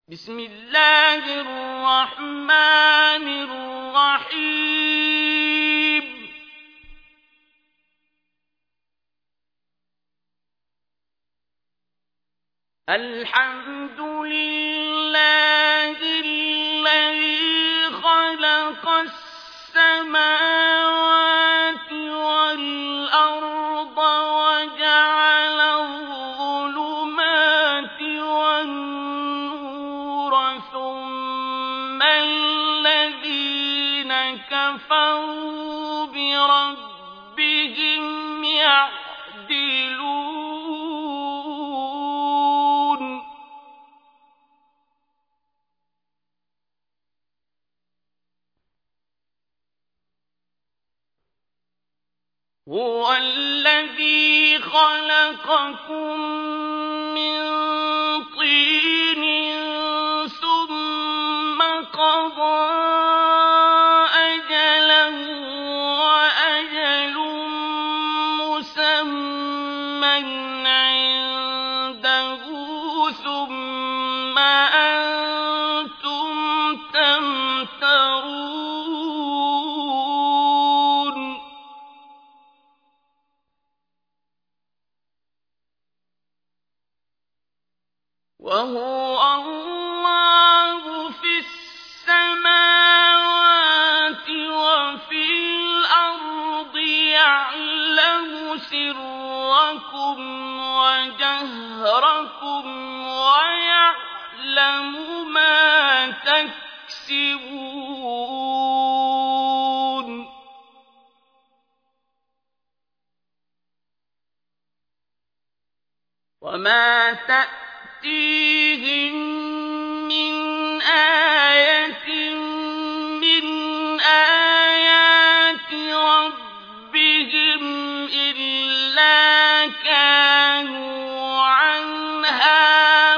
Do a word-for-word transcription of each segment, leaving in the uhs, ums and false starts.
بسم الله الرحمن الرحيم الحمد لله الذي خلق السماوات والأرض وجعل الظلمات والنور ثم الذين كفروا بربهم يعدلون هو الذي خلقكم من طين ثم قضى أجلا وأجل مسمى عنده ثم أنتم تمترون وهو الله في السماوات وفي الأرض يعلم سركم وجهركم ويعلم ما تكسبون وما تأتيهم من آية من آيات ربهم إلا كانوا عنها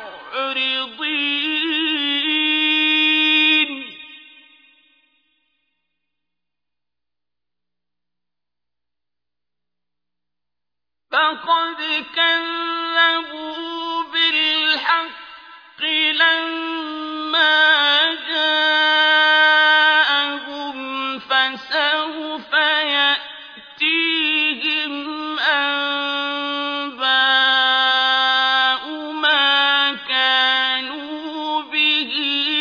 معرضين فقد كذبوا بالحق لما جاءهم فسوف يأتيهم أنباء ما كانوا به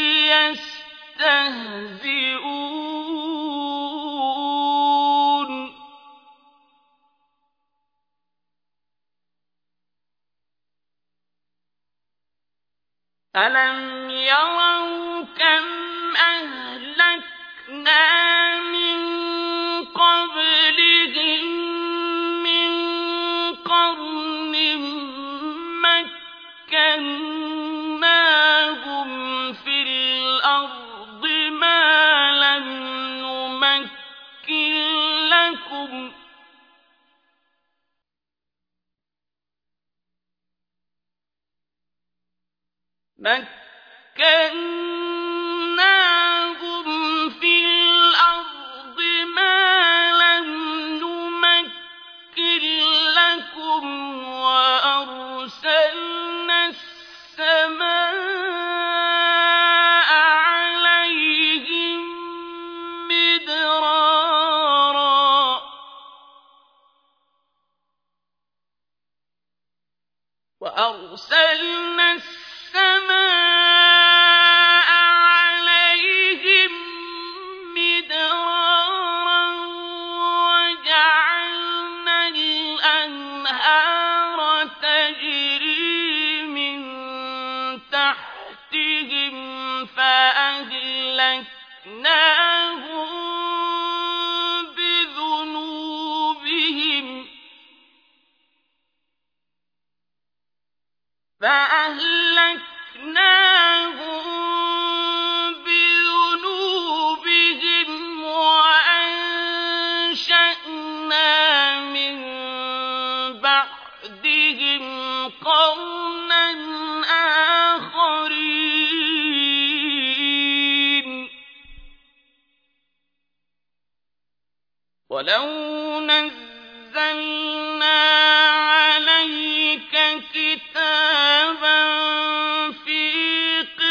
يستهزئون ألم يروا كم أهلكنا من قبلهم من قرن مكناهم في الأرض ما لم نمكن لكم مكناهم في الأرض ما لم نمكن لكم وأرسلنا السماء عليهم مدرارا وأرسلنا السماء عليهم مدرارا وجعلنا الأنهار تجري من تحتهم فأهلكناهم بذنوبهم فأهلكناهم بذنوبهم وأنشأنا من بعدهم قرنا آخرين ولو نزلنا عليك كتابا في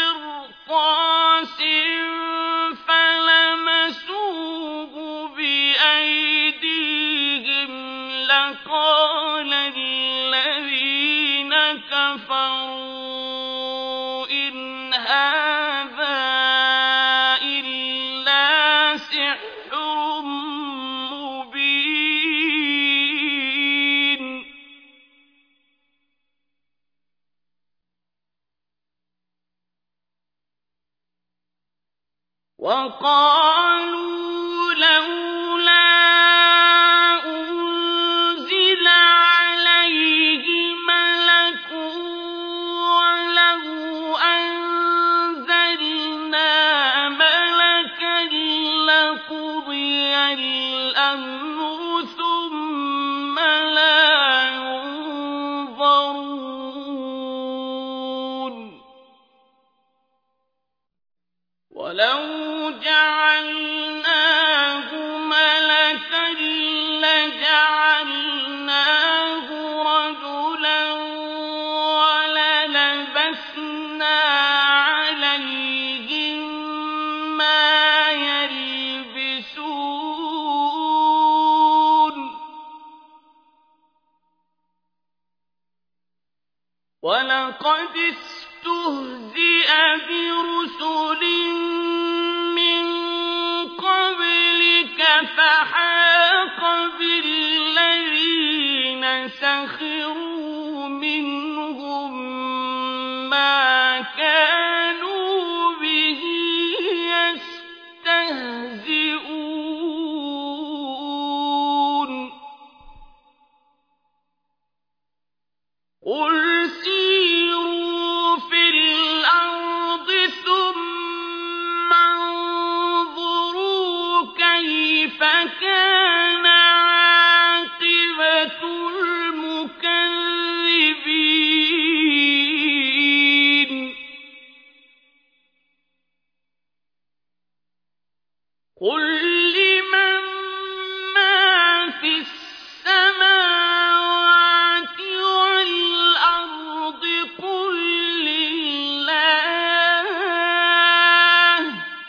وقالوا لولا أنزل عليه ملك ولو أنزلنا ملكا لقضي الأمر ثم لا ينظرون ولو جعلناه ملكا لجعلناه رجلا وللبسنا عليهم ما يلبسون ولقد استهزئ برسل فحاق بالذين سخروا منهم ما كانوا به يستهزئون قل سيروا في الأرض ثم انظروا كيف كان عاقبة المكذبين قل لمن ما في السماوات والأرض قل لله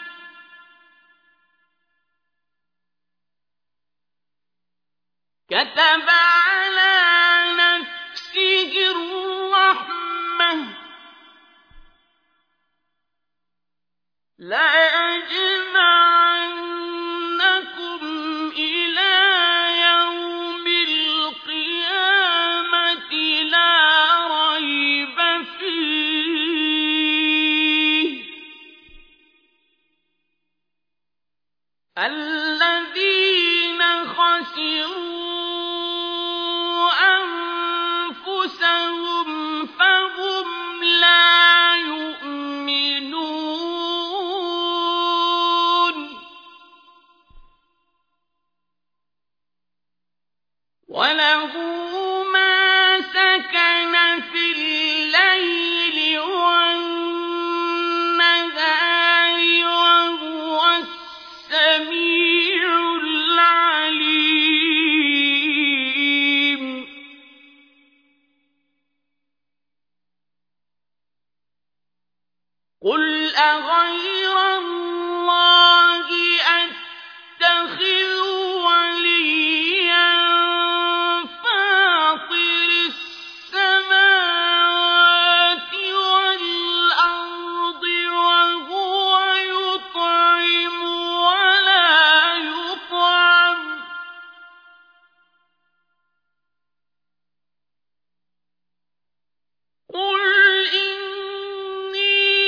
كتب على نفسه الرحمة ليجمعنكم إلى يوم القيامة لا ريب فيه الذين خسروا أنفسهم فهم لا يؤمنون وله ما سكن في الليل والنهار وهو السميع العليم قل أغير الله أتخذ وليا فاطر السماوات والأرض وهو يطعم ولا يطعم قل إني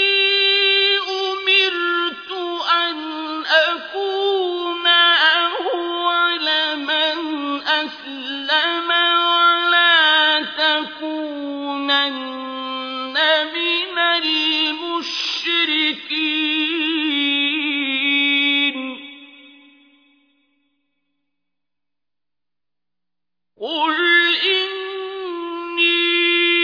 أمرت أن أكون أول من أسلم ولا تكونن من المشركين قل إني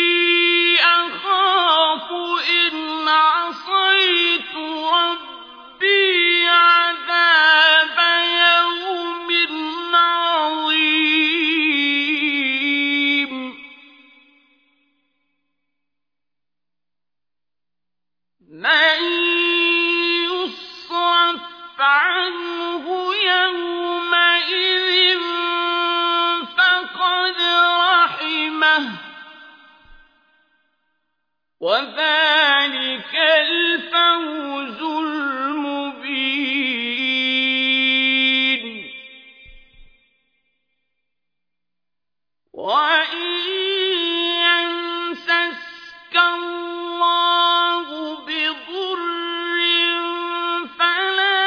أخاف إن عصيت ربي عذاب يوم عظيم من يصرف عنه يومئذ فقد رحمه وذلك الفوز المبين وإن يمسسك الله بضر فلا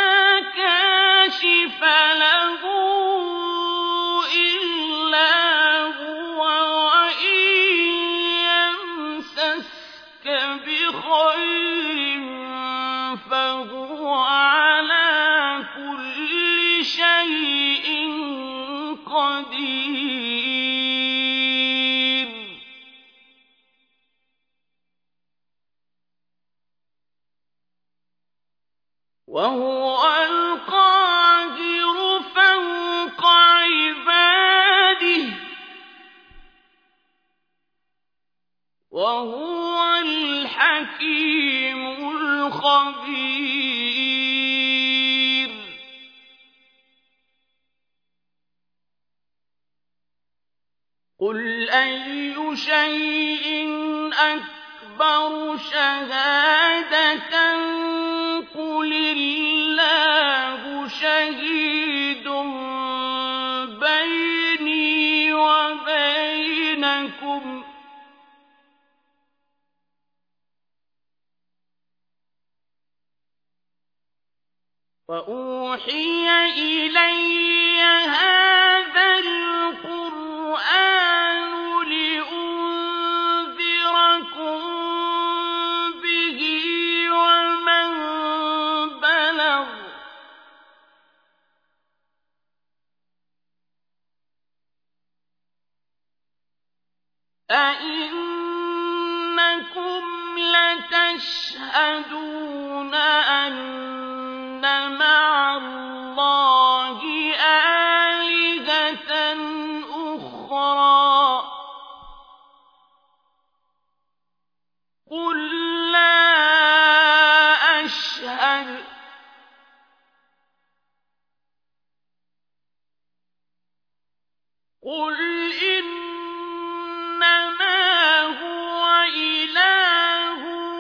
وهو القاهر فوق عباده وهو الحكيم الخبير قل أي شيء أكبر شهادة قل الله شهيد بيني وبينكم وأوحي إلي هذا القرآن لأنذركم به ومن بلغ أئنكم لتشهدون أن مع الله آلهة أخرى قل لا أشهد قل إنما هو إله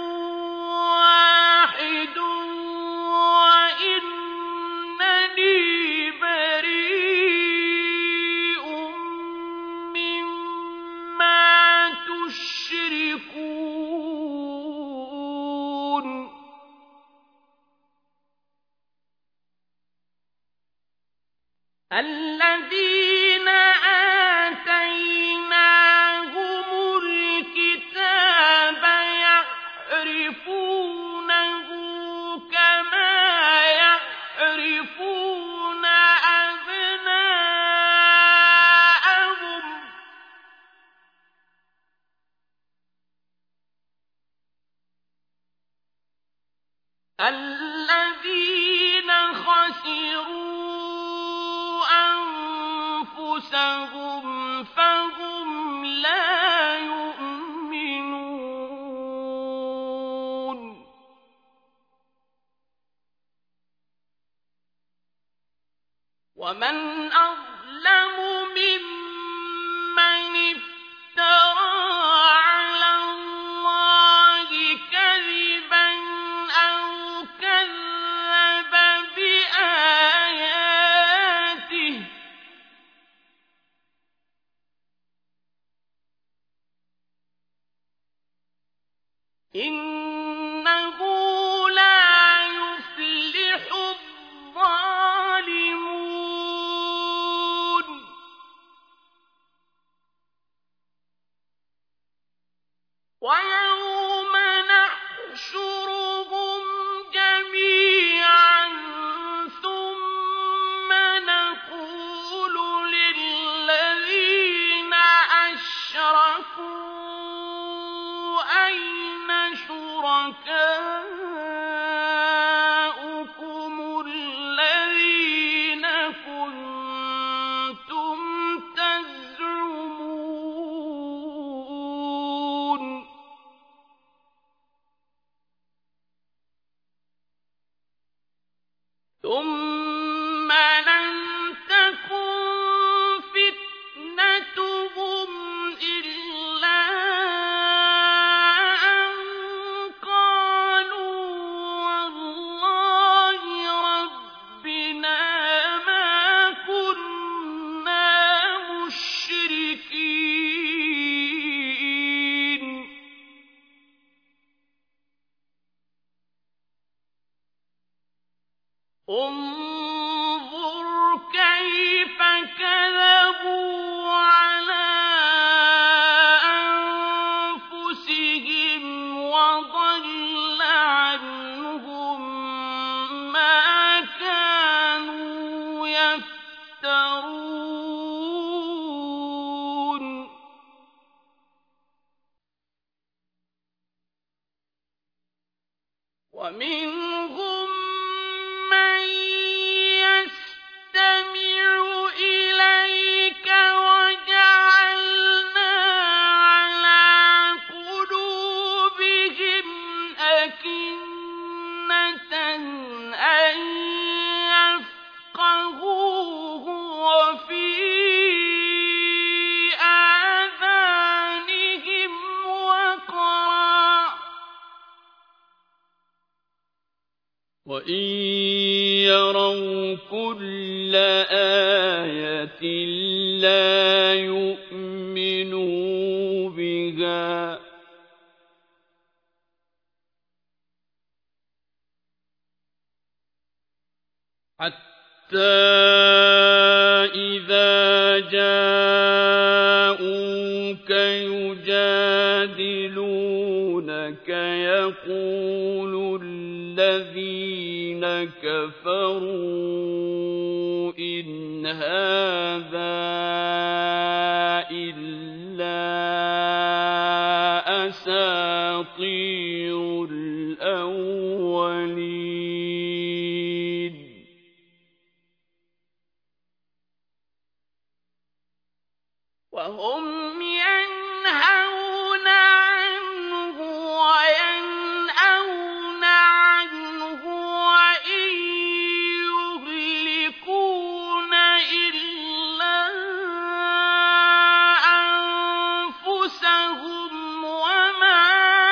واحد وإنني بريء مما تشركون الذين آتيناهم الكتاب يعرفونه كما يعرفون أبناءهم الذين خسروا أنفسهم فهم لا يؤمنون ومن أظلم ممن افترى على الله كذبا أو كذب بآياته إنه لا يفلح الظالمون ويوم نحشرهم جميعا ثم نقول للذين أشركوا أين شركاؤكم الذين كنتم تزعمون ثم لم تكن فتنتهم إلا أن قالوا والله ربنا ما كنا مشركين انظر كيف كذبوا على أنفسهم وضل عنهم ما كانوا يفترون ومنهم وَإِن يَرَوْا كُلَّ آيَةٍ لَّا يُؤْمِنُوا بِهَا حَتَّىٰ إِذَا جَاءُوكَ يُجَادِلُونَكَ يَقُولُ الَّذِينَ كَفَرُوا إِنْ هَٰذَا إِلَّا أَسَاطِيرُ الْأَوَّلِينَ وَهُمْ يَنْهَوْنَ عَنْهُ وَيَنْأَوْنَ عَنْهُ وَإِن يُهْلِكُونَ إِلَّا أَنفُسَهُمْ وَمَا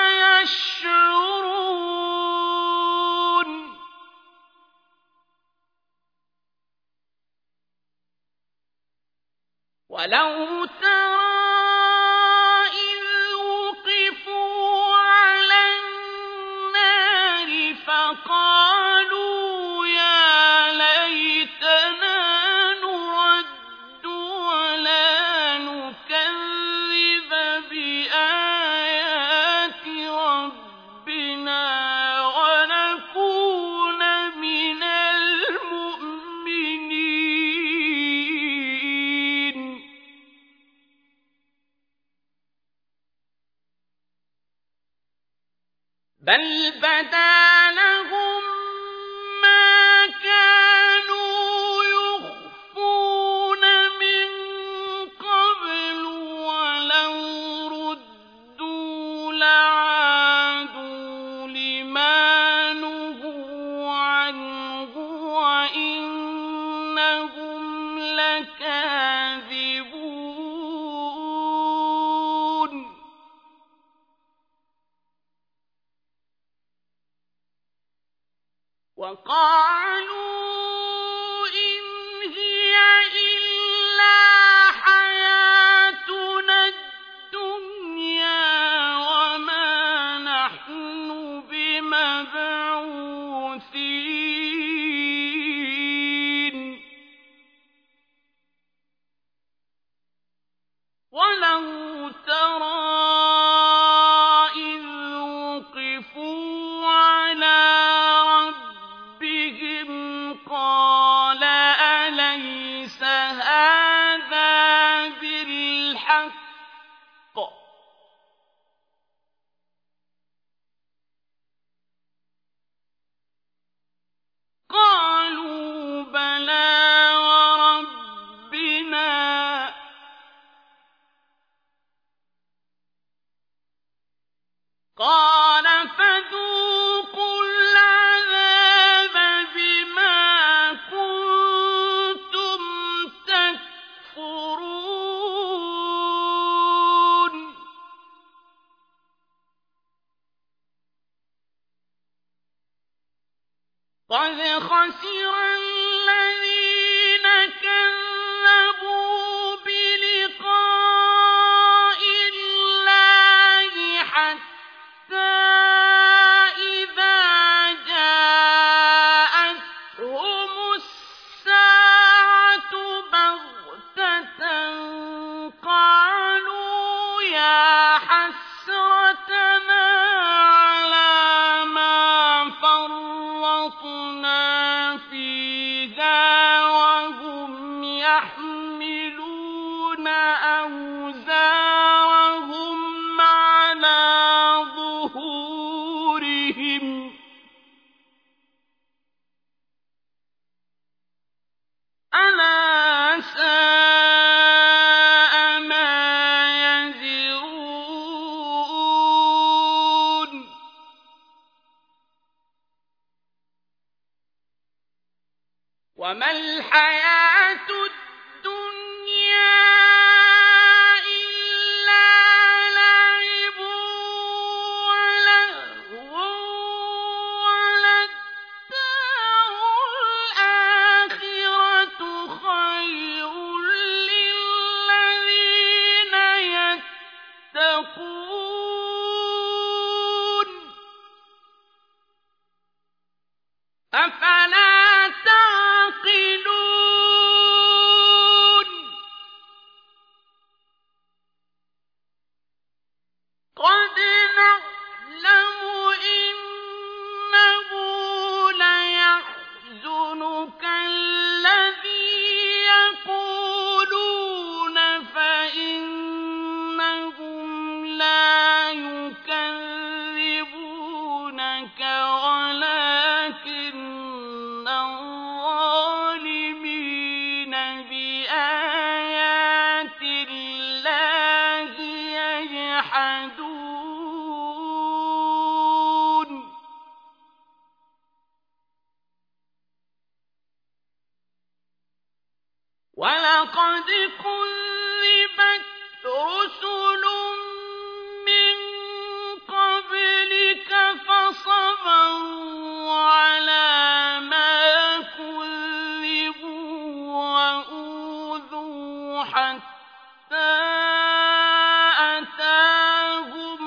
يَشْعُرُونَ وَلَوْ تَرَىٰ إِذْ وُقِفُوا عَلَى النَّارِ فَقَالُوا يَا لَيْتَنَا نُرَدُّ وَلَا نُكَذِّبَ بِآيَاتِ رَبِّنَا وَنَكُونَ مِنَ الْمُؤْمِنِينَ بَلْ بَدَا لَهُم مَّا كَانُوا يُخْفُونَ مِن قَبْلُ وَلَوْ رُدُّوا لَعَادُوا لِمَا نُهُوا عَنْهُ وَإِنَّهُمْ لَكَاذِبُونَ وَقَالُوا إِنْ هِيَ إِلَّا حَيَاتُنَا الدُّنْيَا وَمَا نَحْنُ بِمَبْعُوثِينَ وَلَوْ تَرَىٰ إِذْ وُقِفُوا عَلَىٰ رَبِّهِمْ قَالَ أَلَيْسَ هَٰذَا بِالْحَقِّ ۖ قَالُوا بَلَىٰ وَرَبِّنَا ۚ قَالَ فَذُوقُوا الْعَذَابَ بِمَا كُنتُمْ تَكْفُرُونَ قَدْ خَسِرَ الَّذِينَ كَذَّبُوا بِلِقَاءِ اللَّهِ حَتَّىٰ إِذَا جَاءَتْهُمُ السَّاعَةُ بَغْتَةً قَالُوا يَا حَسْرَتَنَا عَلَىٰ مَا فَرَّطْنَا فِيهَا وَهُمْ يَحْمِلُونَ أَوْزَارَهُمْ عَلَىٰ ظُهُورِهِمْ ۚ أَلَا سَاءَ مَا يَزِرُونَ وَمَا الْحَيَاةُ الدُّنْيَا إِلَّا لَعِبٌ وَلَهْوٌ وَلَذَّةٌ أفلا تعقلون قد نعلم إنه ليحزنك الذي يقولون فإنهم لا يكذبونك ولكن الظالمين بآيات الله يجحدون ولقد كذبت رسل من قبلك فصبروا على ما كذبوا وأوذوا حتى أتاهم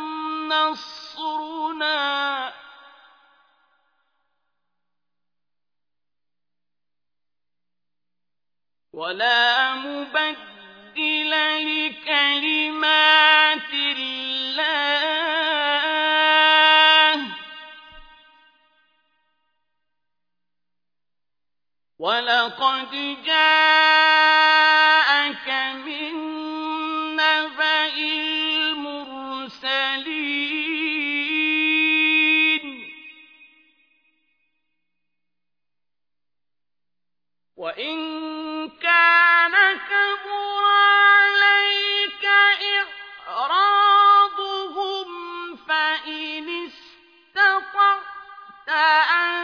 نصرنا ولا مبدل لكلمات الله ولقد جاءك من نبأ المرسلين وإن كان كبر عليك إعراضهم فإن استطعت أن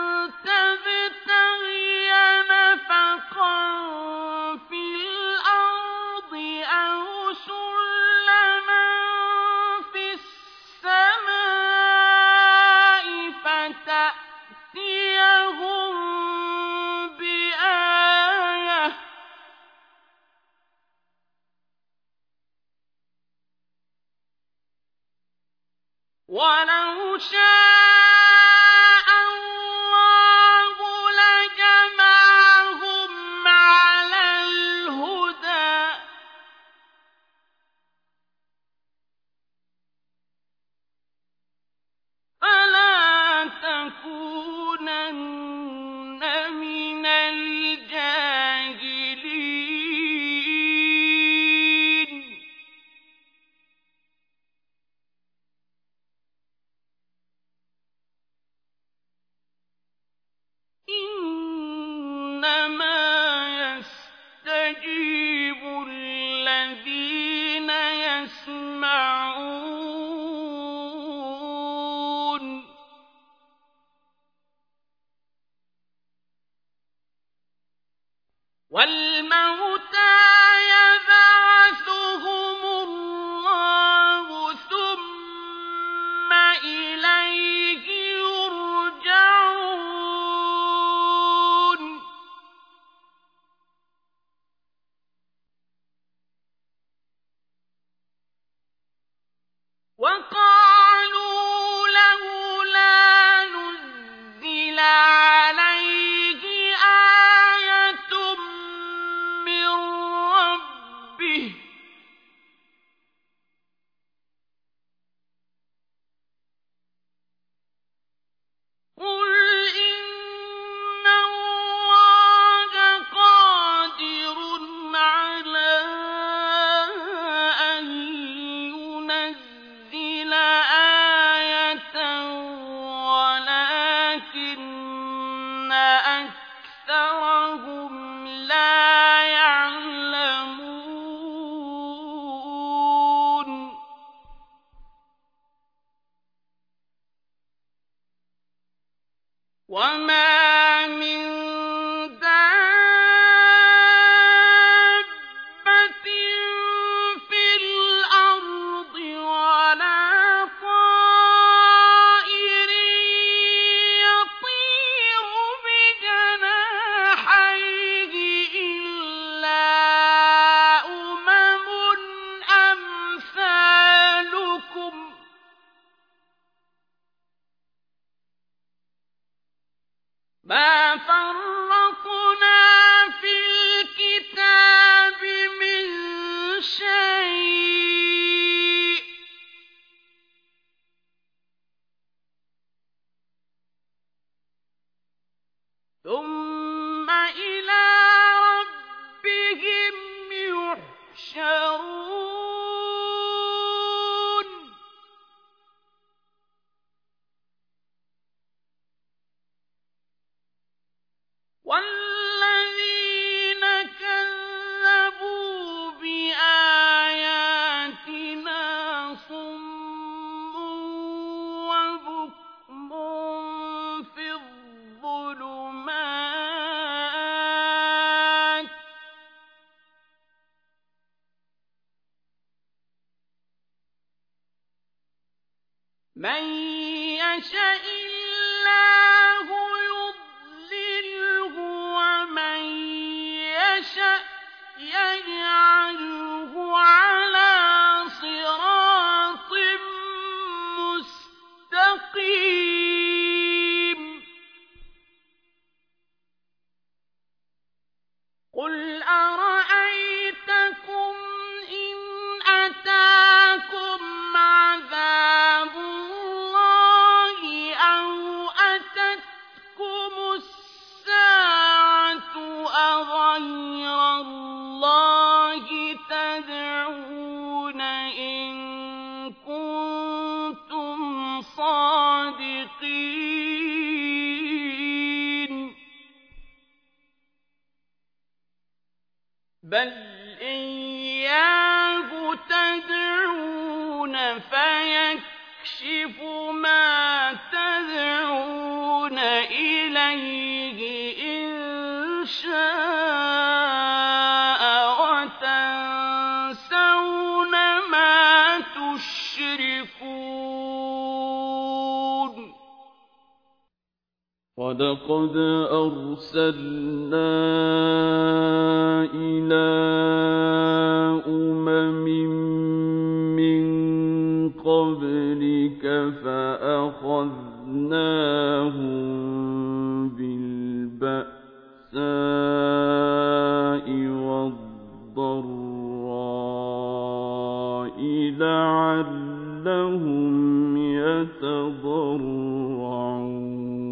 تبتغي نفقا في الأرض أو سلما في السماء فتأتيهم بآية ولو شاء الله لجمعهم على الهدى فلا تكونن من الجاهلين إنما يستجيب الذين يسمعون والموتى يبعثهم الله ثم إليه يرجعون وقالوا لولا نزل عليه آية من ربه قل إن الله قادر على أن ينزل آية ولكن أكثرهم لا يعلمون وما من دابة في الأرض ولا طائر يطير بجناحيه إلا أمم أمثالكم مَا فَرَّطْنَا فِي الْكِتَابِ مِنْ شَيْءٍ ۚ ثُمَّ إِلَىٰ رَبِّهِمْ يُحْشَرُونَ وَالَّذِينَ كَذَّبُوا بِآيَاتِنَا صُمٌّ وَبُكْمٌ فِي الظُّلُمَاتِ ۗ مَن يَشَإِ اللَّهُ يُضْلِلْهُ وَمَن يَشَأْ يَجْعَلْهُ عَلَىٰ صِرَاطٍ مُّسْتَقِيمٍ قُلْ أَرَأَيْتَكُمْ إِنْ أَتَاكُمْ عَذَابُ اللَّهِ أَوْ أَتَتْكُمُ السَّاعَةُ أَغَيْرَ اللَّهِ تَدْعُونَ إِن كُنتُمْ صَادِقِينَ بَلْ إِيَّاهُ تَدْعُونَ فَيَكْشِفُ مَا تَدْعُونَ إِلَيْهِ إِن شَاءَ وَتَنسَوْنَ مَا تُشْرِكُونَ وَلَقَدْ أَرْسَلْنَا إِلَىٰ أُمَمٍ مِّن قَبْلِكَ فَأَخَذْنَاهُم بِالْبَأْسَاءِ وَالضَّرَّاءِ لَعَلَّهُمْ يَتَضَرَّعُونَ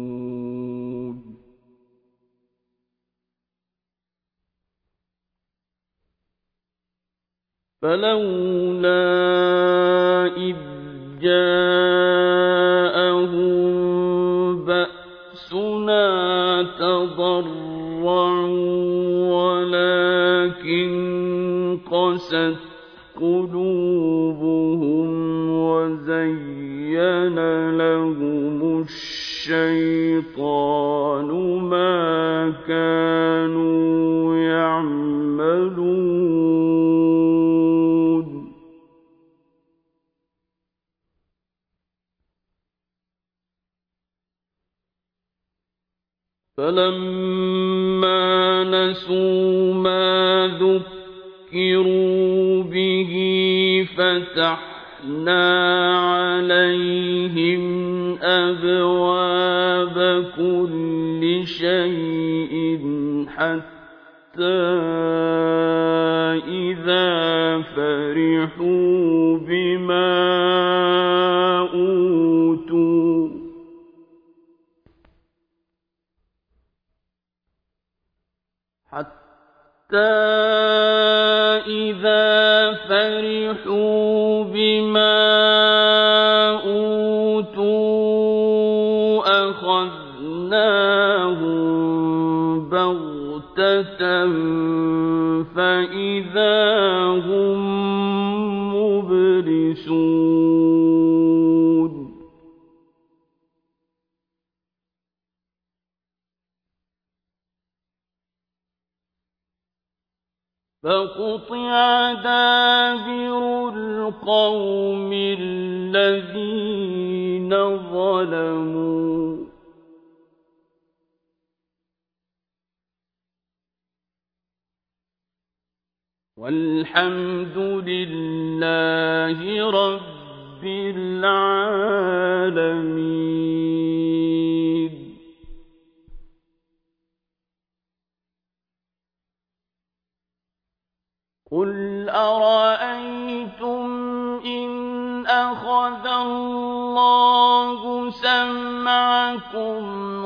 فَلَوْلَا إِذْ جَاءَهُم بَأْسُنَا تَضَرَّعُوا وَلَٰكِن قَسَتْ قُلُوبُهُمْ وَزَيَّنَ لَهُمُ الشَّيْطَانُ مَا كَانُوا يَعْمَلُونَ فَلَمَّا نَسُوا مَا ذُكِّرُوا بِهِ فَتَحْنَا عَلَيْهِمْ أَبْوَابَ كُلِّ شَيْءٍ حَتَّىٰ إِذَا فَرِحُوا بِمَا أُوتُوا حَتَّىٰ إِذَا فَرِحُوا بِمَا أُوتُوا أَخَذْنَاهُم بَغْتَةً فَإِذَا هُم مُّبْلِسُونَ فَقُطِعَ دَابِرُ الْقَوْمِ الَّذِينَ ظَلَمُوا ۚ وَالْحَمْدُ لِلَّهِ رَبِّ الْعَالَمِينَ. قُلْ أَرَأَيْتُمْ إِنْ أَخَذَ اللَّهُ سَمْعَكُمْ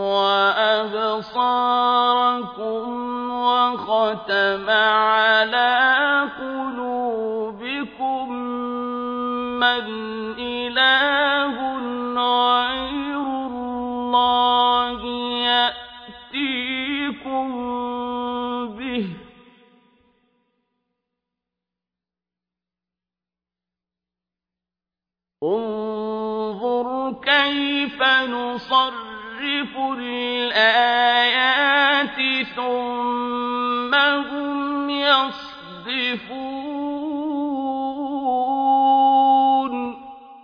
وَأَبْصَارَكُمْ وَخَتَمَ عَلَىٰ قُلُوبِكُم مَّنْ إِلَٰهٌ غَيْرُ اللَّهِ يَأْتِيكُم بِهِ ۗ انظُرْ كَيْفَ نُصَرِّفُ الْآيَاتِ ثُمَّ هُمْ يَصْدِفُونَ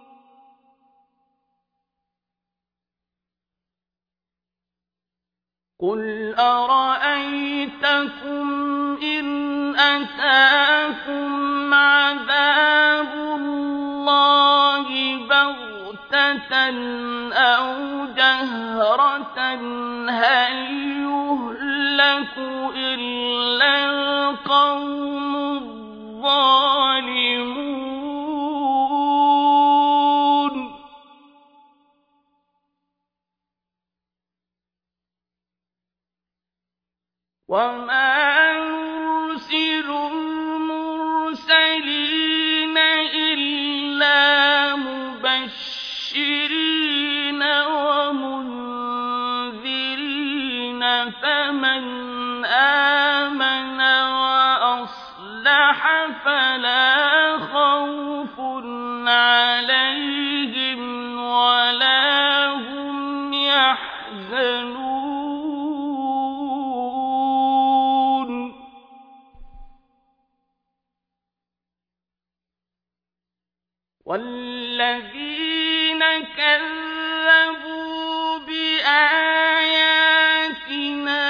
قُلْ أَرَأَيْتَكُمْ إِنْ أَتَاكُمْ عَذَابُ اللَّهِ بَغْتَةً أَوْ جَهْرَةً هَلْ يُهْلَكُ إِلَّا الْقَوْمُ الظَّالِمُونَ وَمَا نُرْسِلُ الْمُرْسَلِينَ إِلَّا مُبَشِّرِينَ وَمُنذِرِينَ ۖ فَمَنْ آمَنَ وَأَصْلَحَ فَلَا خَوْفٌ عَلَيْهِمْ وَلَا هُمْ يَحْزَنُونَ وَالَّذِينَ كَذَّبُوا بِآيَاتِنَا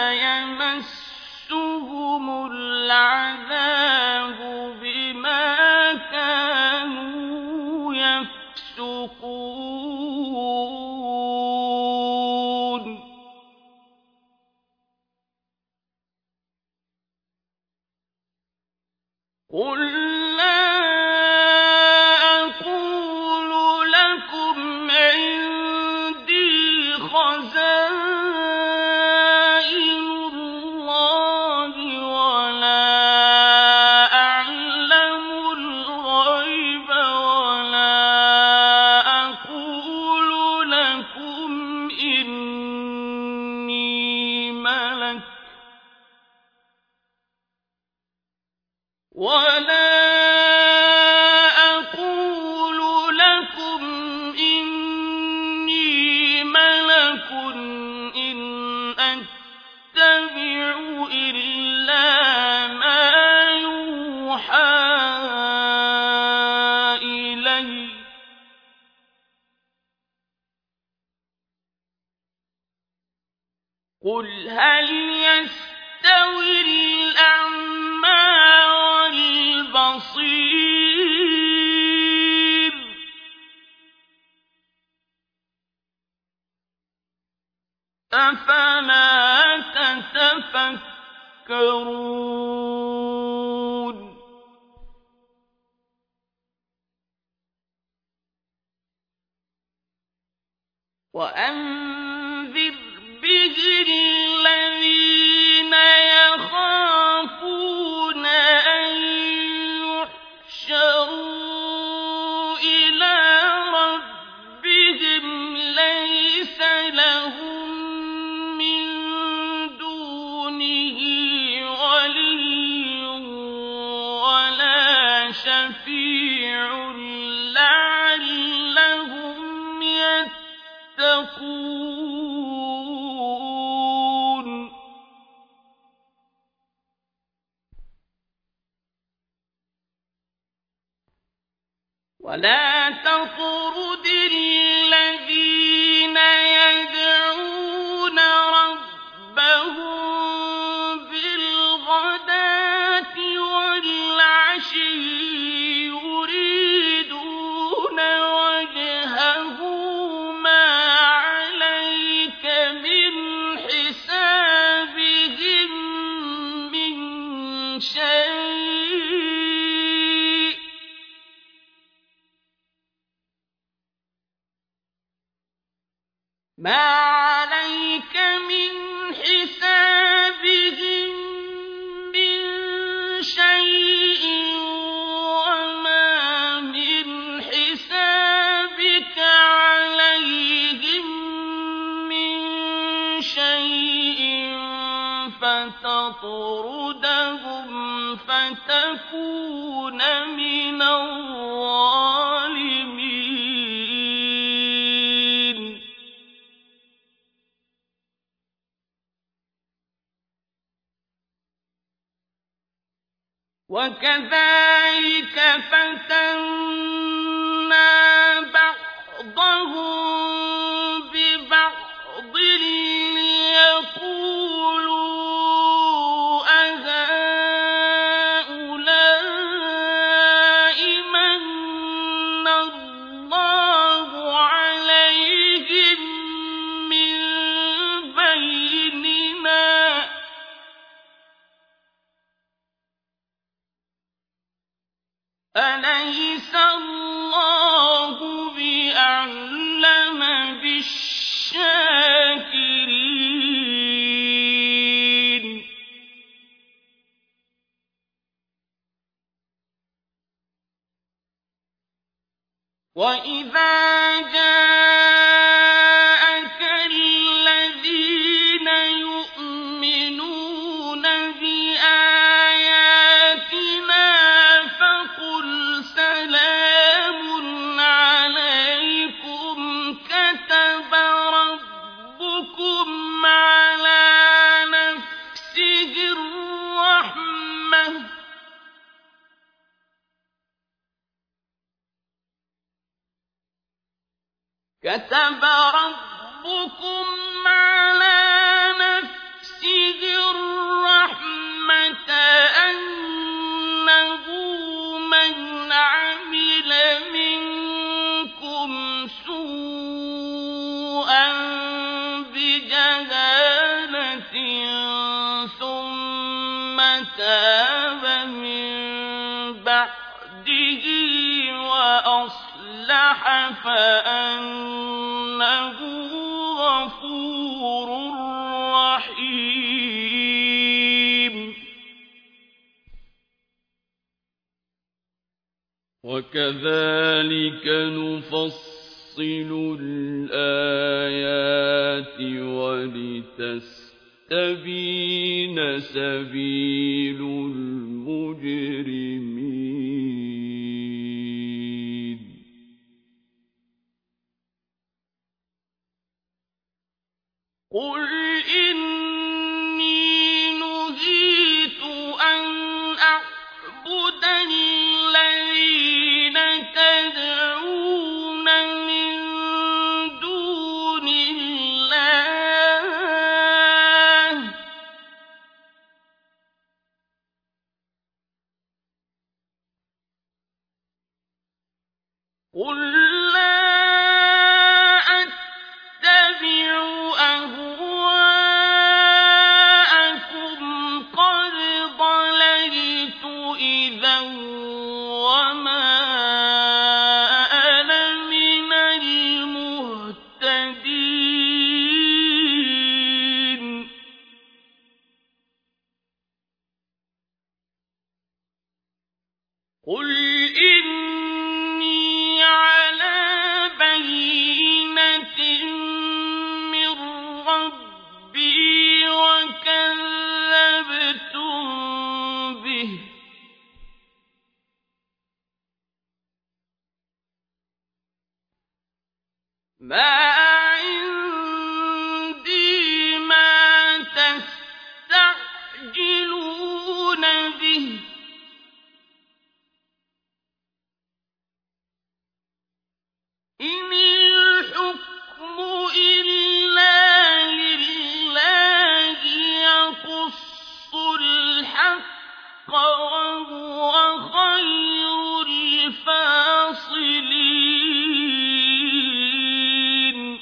يَمَسُّهُمُ الْعَذَابُ بِمَا كَانُوا يَفْسُقُونَ قُل لَّا أَقُولُ لَكُمْ عِندِي خَزَائِنُ اللَّهِ وَلَا أَعْلَمُ الْغَيْبَ وَلَا أَقُولُ لَكُمْ إِنِّي مَلَكٌ وَلَا أَقُولُ لَكُمْ إِنِّي مَلَكٌ إِنْ أَتَّبِعُ إِلَّا مَا يُوحَىٰ إِلَيَّ ۚ قُلْ هَلْ يَسْتَوِي الْأَعْمَىٰ وَالْبَصِيرُ أَفَلَا تَتَفَكَّرُونَ وَأَنذِرْ بِهِ الَّذِينَ يَخَافُونَ أَن يُحْشَرُوا إِلَىٰ رَبِّهِمْ لَيْسَ لَهُم مِّن دُونِهِ وَلِيٌّ وَلَا شَفِيعٌ لَّعَلَّهُمْ يَتَّقُونَ وَلَا تَطْرُدِ الَّذِينَ يَدْعُونَ رَبَّهُم بِالْغَدَاةِ وَالْعَشِيِّ يُرِيدُونَ وَجْهَهُ مَا عَلَيْكَ مِنْ حِسَابِهِم مِّن شَيْءٍ ما عليك من حسابهم من شيء وما من حسابك عليهم من شيء فتطردهم فتكون من الظالمين وكذلك فتنا بعضهم ببعض ليقولوا أهؤلاء من الله عليهم من بيننا أليس الله بأعلم بالشاكرين وإذا جاءك الذين يؤمنون بآياتنا فقل سلام عليكم كتب ربكم على نفسه الرحمة كتب ربكم على نفسه الرحمة أنه من عمل منكم سوءا بجهالة ثم تاب من بعده وأصلح فأنه غفور رحيم وكذلك نفصل الآيات ولتستبين سبيل المجرمين قل إني نهيت أن أعبد الذين تدعون من دون الله قل لا أتبع أهواءكم قد ضللت إذا وما أنا من المهتدين قل إني على بينة من ربي وكذبتم به ما عندي ما تستعجلون به إن الحكم إلا لله يقص الحق وهو خير الفاصلين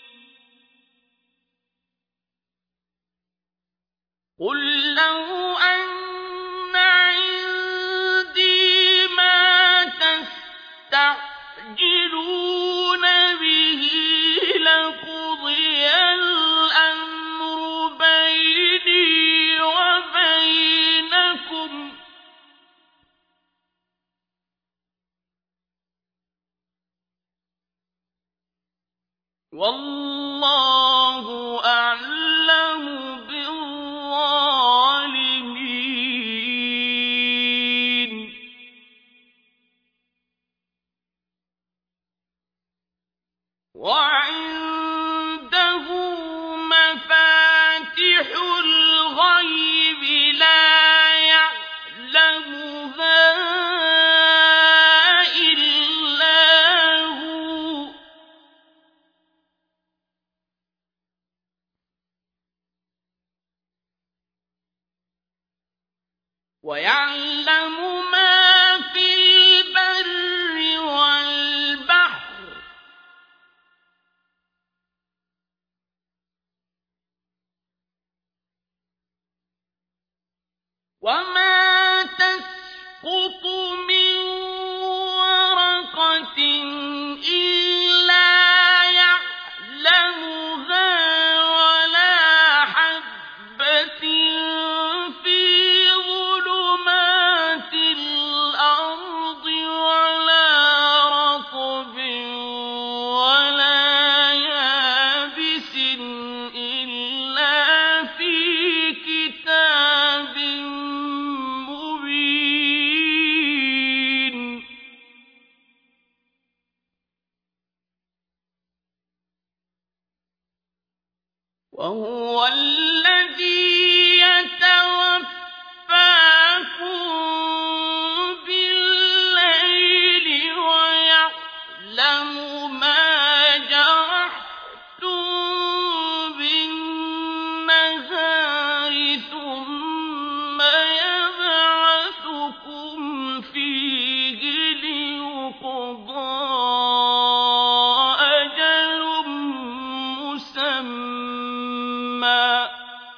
قل لو أن عندي ما تستعجلون به لقضي وَاللَّهُ أَعْلَمُ بِالظَّالِمِينَ وَعِندَهُ مَفَاتِحُ الْغَيْبِ لَا يَعْلَمُهَا وَيَعْلَمُ مَا فِي الْبَرِّ وَالْبَحْرِ وَمَا تَسْقُطُ مِن وَرَقَةٍ إِلَّا يَعْلَمُهَا وَلَا حَبَّةٍ فِي ظُلُمَاتِ الْأَرْضِ وَلَا رَطْبٍ وَلَا يَابِسٍ إِلَّا فِي كِتَابٍ مُّبِينٍ وَهُوَ الَّذِي يَتَوَفَّاكُم بِاللَّيْلِ وَيَعْلَمُ مَا جَرَحْتُم بِالنَّهَارِ ثُمَّ يَبْعَثُكُمْ فِيهِ لِيُقْضَىٰ أَجَلٌ مُّسَمًّى ۖ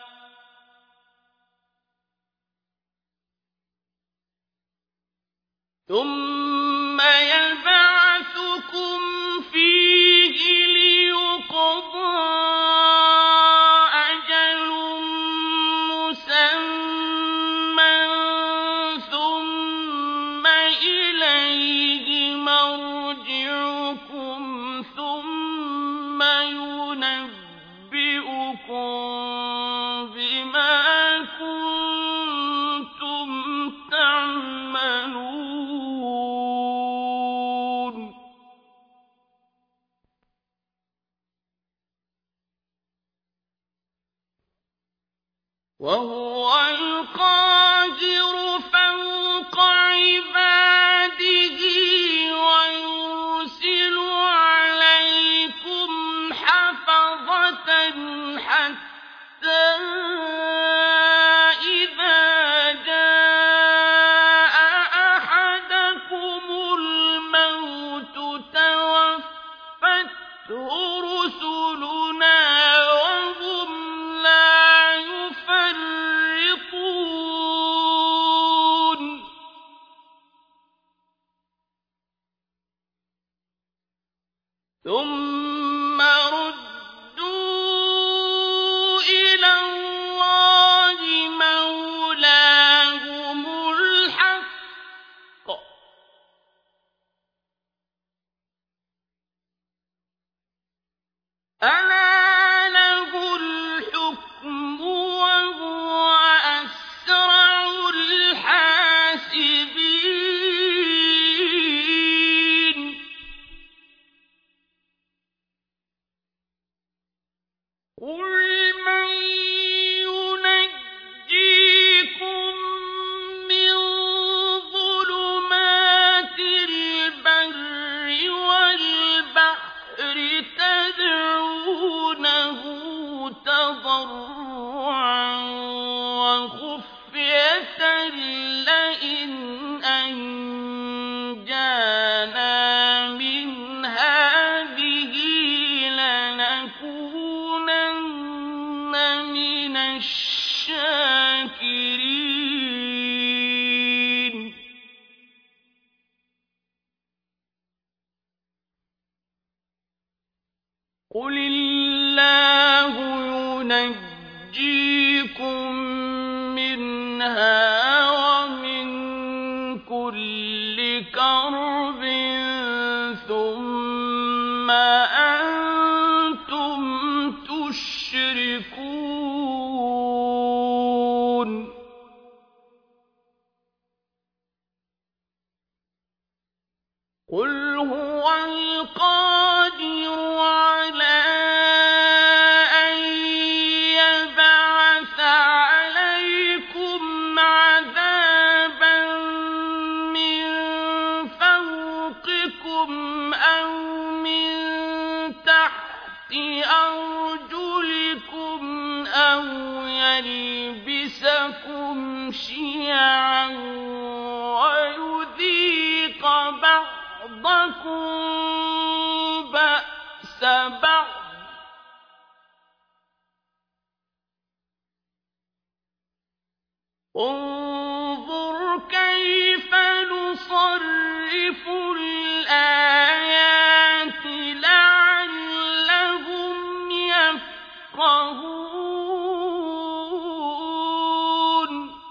ثُمَّ يَبْعَثُكُمْ فِيهِ لِيُقْضَىٰ أَجَلٌ مُّسَمًّى ۖ ثُمَّ إِلَيْهِ مَرْجِعُكُمْ ثُمَّ يُنَبِّئُكُم بِمَا كُنتُمْ تَعْمَلُونَ وَهُوَ الْقَاهِرُ فَوْقَ عِبَادِهِ وَيُرْسِلُ عَلَيْكُمْ حَفَظَةً حَتَّىٰ إِذَا جَاءَ أَحَدَكُمُ الْمَوْتُ تَوَفَّتْهُ رُسُلُنَا وَهُمْ لَا يُفَرِّطُونَ ثُمَّ رُدُّوا إِلَى اللَّهِ مَوْلَاهُمُ الْحَقِّ ۖ أَلَا لَهُ الْحُكْمُ وَهُوَ أَسْرَعُ الْحَاسِبِينَ قُلْ مَن يُنَجِّيكُم مِّن ظُلُمَاتِ الْبَرِّ وَالْبَحْرِ تَدْعُونَهُ تَضَرُّعًا وَخُفْيَةً لَّئِنْ أَنجَانَا مِنْ هَٰذِهِ لَنَكُونَنَّ مِنَ الشَّاكِرِينَ قُلِ اللَّهُ يُنَجِّيكُم مِّنْهَا وَمِن كُلِّ كَرْبٍ ثُمَّ أَنتُمْ قُلْ هُوَ الْقَادِرُ عَلَىٰ أَن يَبْعَثَ عَلَيْكُمْ عَذَابًا مِّن فَوْقِكُمْ أَوْ مِن تَحْتِ أَرْجُلِكُمْ أَوْ يَلْبِسَكُمْ شِيَعًا وَيُذِيقَ بَعْضَكُم بَأْسَ بَعْضٍ ۗ انظُرْ كَيْفَ نُصَرِّفُ الْآيَاتِ لَعَلَّهُمْ يَفْقَهُونَ.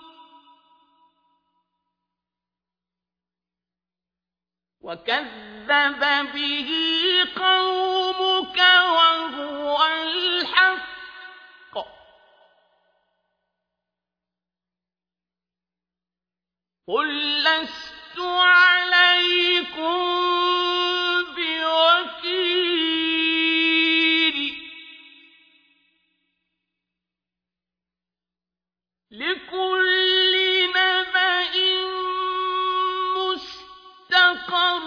وَكَذَّبَ بِهِ قَوْمُكَ وَهُوَ الْحَقُّ ۚ قُل لَّسْتُ عَلَيْكُم بِوَكِيلٍ. لِّكُلِّ نَبَإٍ مُّسْتَقَرٌّ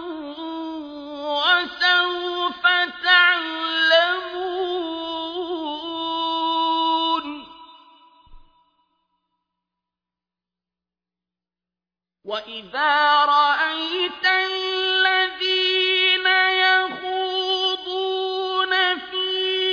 وَسَوْفَ تَعْلَمُونَ. وَإِذَا رَأَيْتَ الَّذِينَ يَخُوضُونَ فِي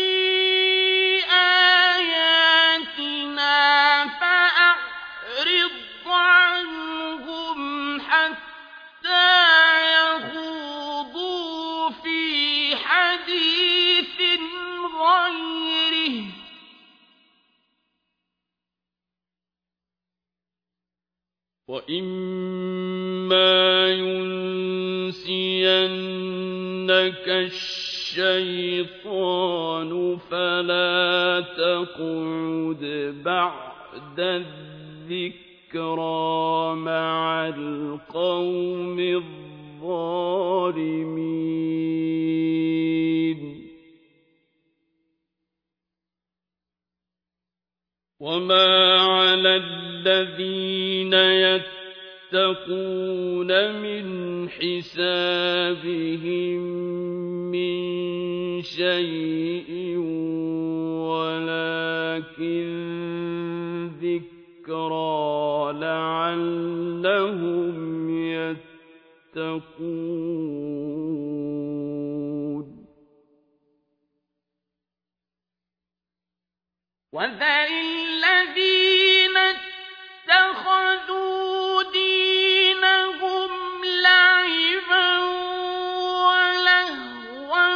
آيَاتِنَا فَأَعْرِضْ عَنْهُمْ حَتَّىٰ يَخُوضُوا فِي حَدِيثٍ غَيْرِهِ ۚ وَإِمَّا يُنسِيَنَّكَ الشَّيْطَانُ فَلَا تَقْعُدْ بَعْدَ الذِّكْرَىٰ مَعَ الْقَوْمِ الظَّالِمِينَ. وَمَا عَلَى الَّذِينَ يَتَّقُونَ مِنْ حِسَابِهِم مِّن شَيْءٍ وَلَٰكِن ذِكْرَىٰ لَعَلَّهُمْ يَتَّقُونَ. وَذَرِ الَّذِينَ اتَّخَذُوا دِينَهُمْ لَعِبًا وَلَهْوًا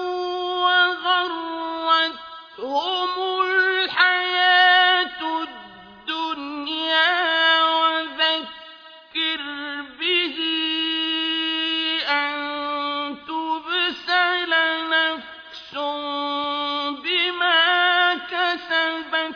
وَغَرَّتْهُمُ الْحَيَاةُ الدُّنْيَا وَذَكِّرْ بِهِ أَن تُبْسَلَ نَفْسٌ بِمَا كَسَبَتْ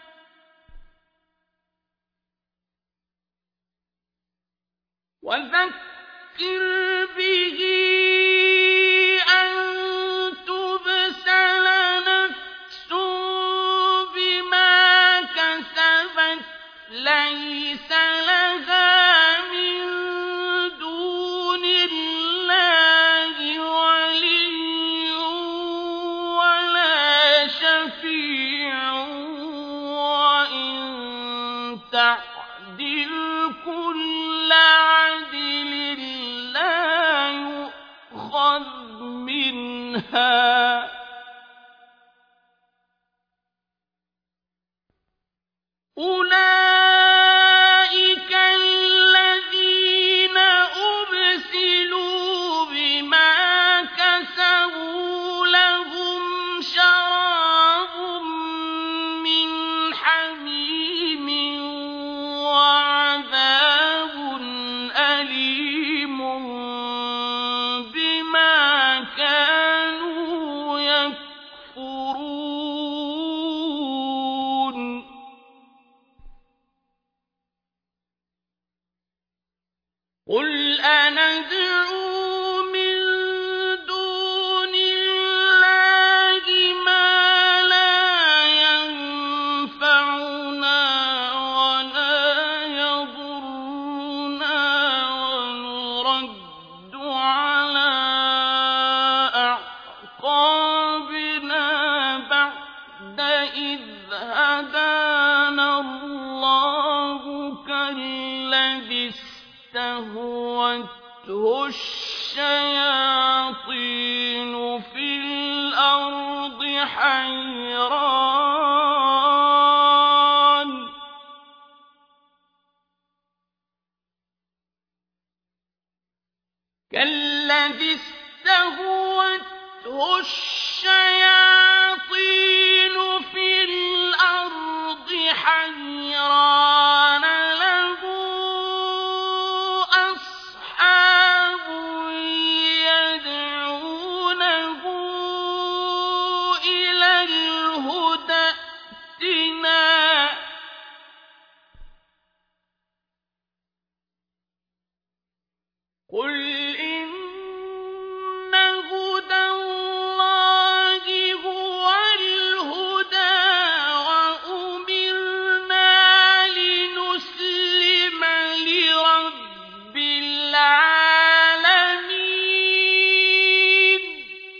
وَذَكِّرْ بِهِ أَن تُبْسَلَ نَفْسٌ بِمَا كَسَبَتْ لَيْسَ لَهَا مِن دُونِ اللَّهِ وَلِيٌّ وَلَا شَفِيعٌ وَإِن تَعْدِلْ كُلَّ عَدْلٍ لَّا يُؤْخَذْ مِنْهَا ۗ أُولَٰئِكَ الَّذِينَ أُبْسِلُوا بِمَا كَسَبُوا لَهُمْ شَرَابٌ مِّنْ حَمِيمٍ وَعَذَابٌ أَلِيمٌ بِمَا كَانُوا يَكْفُرُونَ. قُلْ أَنَدْعُو إِذْ هَدَانَا اللَّهُ كَالَّذِي اسْتَهْوَتْهُ الشَّيَاطِينُ فِي الْأَرْضِ حَيْرَانٍ كَالَّذِي اسْتَهْوَتْهُ الشَّيَاطِينُ فِي الْأَرْضِ حَيْرَانَ لَهُ أَصْحَابٌ يَدْعُونَهُ إِلَى الْهُدى ائْتِنَا ۗ قُلْ إِنَّ هُدَى اللَّهِ هُوَ الْهُدَىٰ وَأُمِرْنَا لِنُسْلِمَ لِرَبِّ الْعَالَمِينَ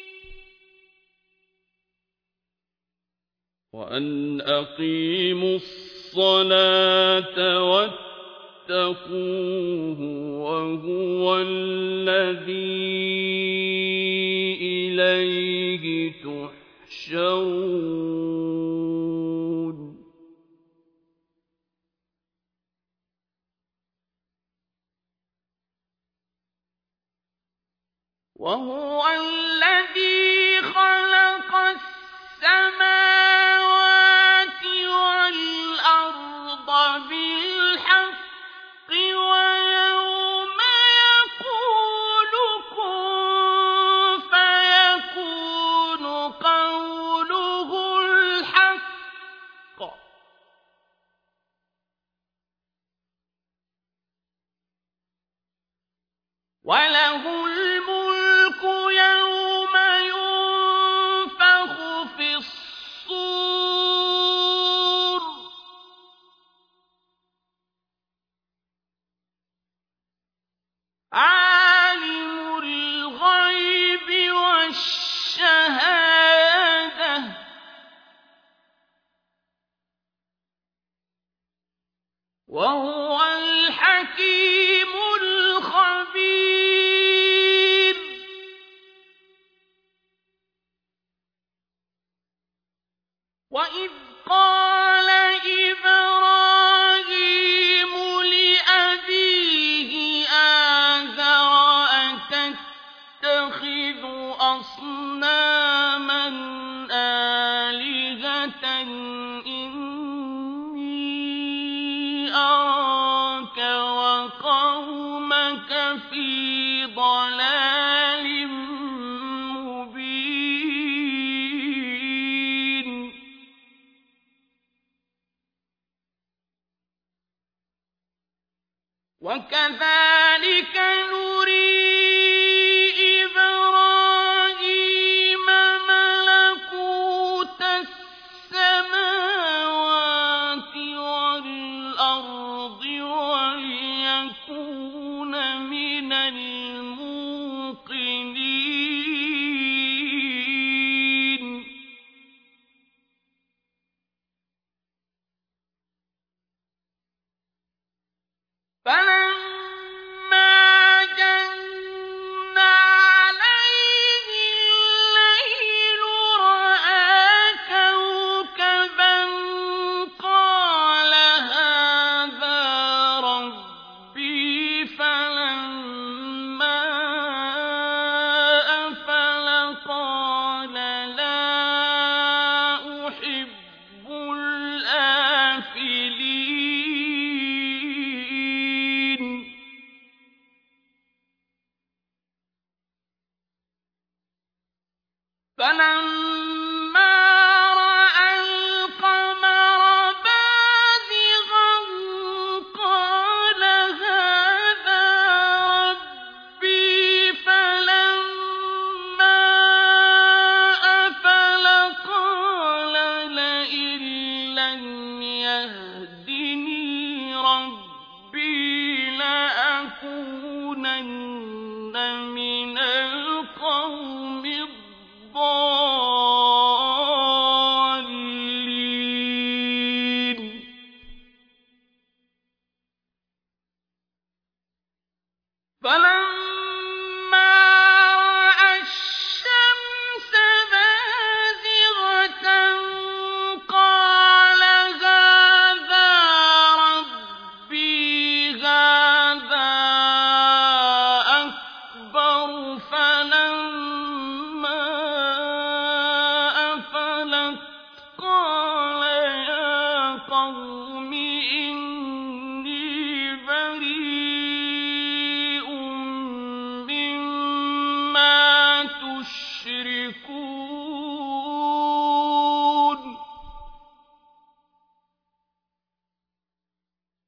وَأَنْ أَقِيمُوا الصَّلَاةَ وَاتَّقُوهُ وَهُوَ الَّذِي إِلَيْهِ تُحْشَرُونَ وَهُوَ الَّذِي خَلَقَ السَّمَاوَاتِ وَالْأَرْضَ بِالْحَقِّ وَيَوْمَ يَقُولُ كُن فَيَكُونُ قَوْلُهُ الْحَقَّ ۚ وَلَهُ الْمُلْكُ يَوْمَ يُنفَخُ فِي الصُّورِ ۚ عَالِمُ الْغَيْبِ وَالشَّهَادَةِ ۚ وَهُوَ الْحَكِيمُ الْخَبِيرُ وَإِذْ قَالَ إِبْرَاهِيمُ لِأَبِيهِ آزَرَ أَتَتَّخِذُ أَصْنَامًا آلِهَةً إِنِّي أَرَاكَ وَقَوْمَكَ فِي ضَلَالٍ مُّبِينٍ وَكَذَٰلِكَ نُرِي إِبْرَاهِيمَ مَلَكُوتَ السَّمَاوَاتِ وَالْأَرْضِ وَلِيَكُونَ مِنَ الْمُوقِنِينَ فَلَمَّا جَنَّ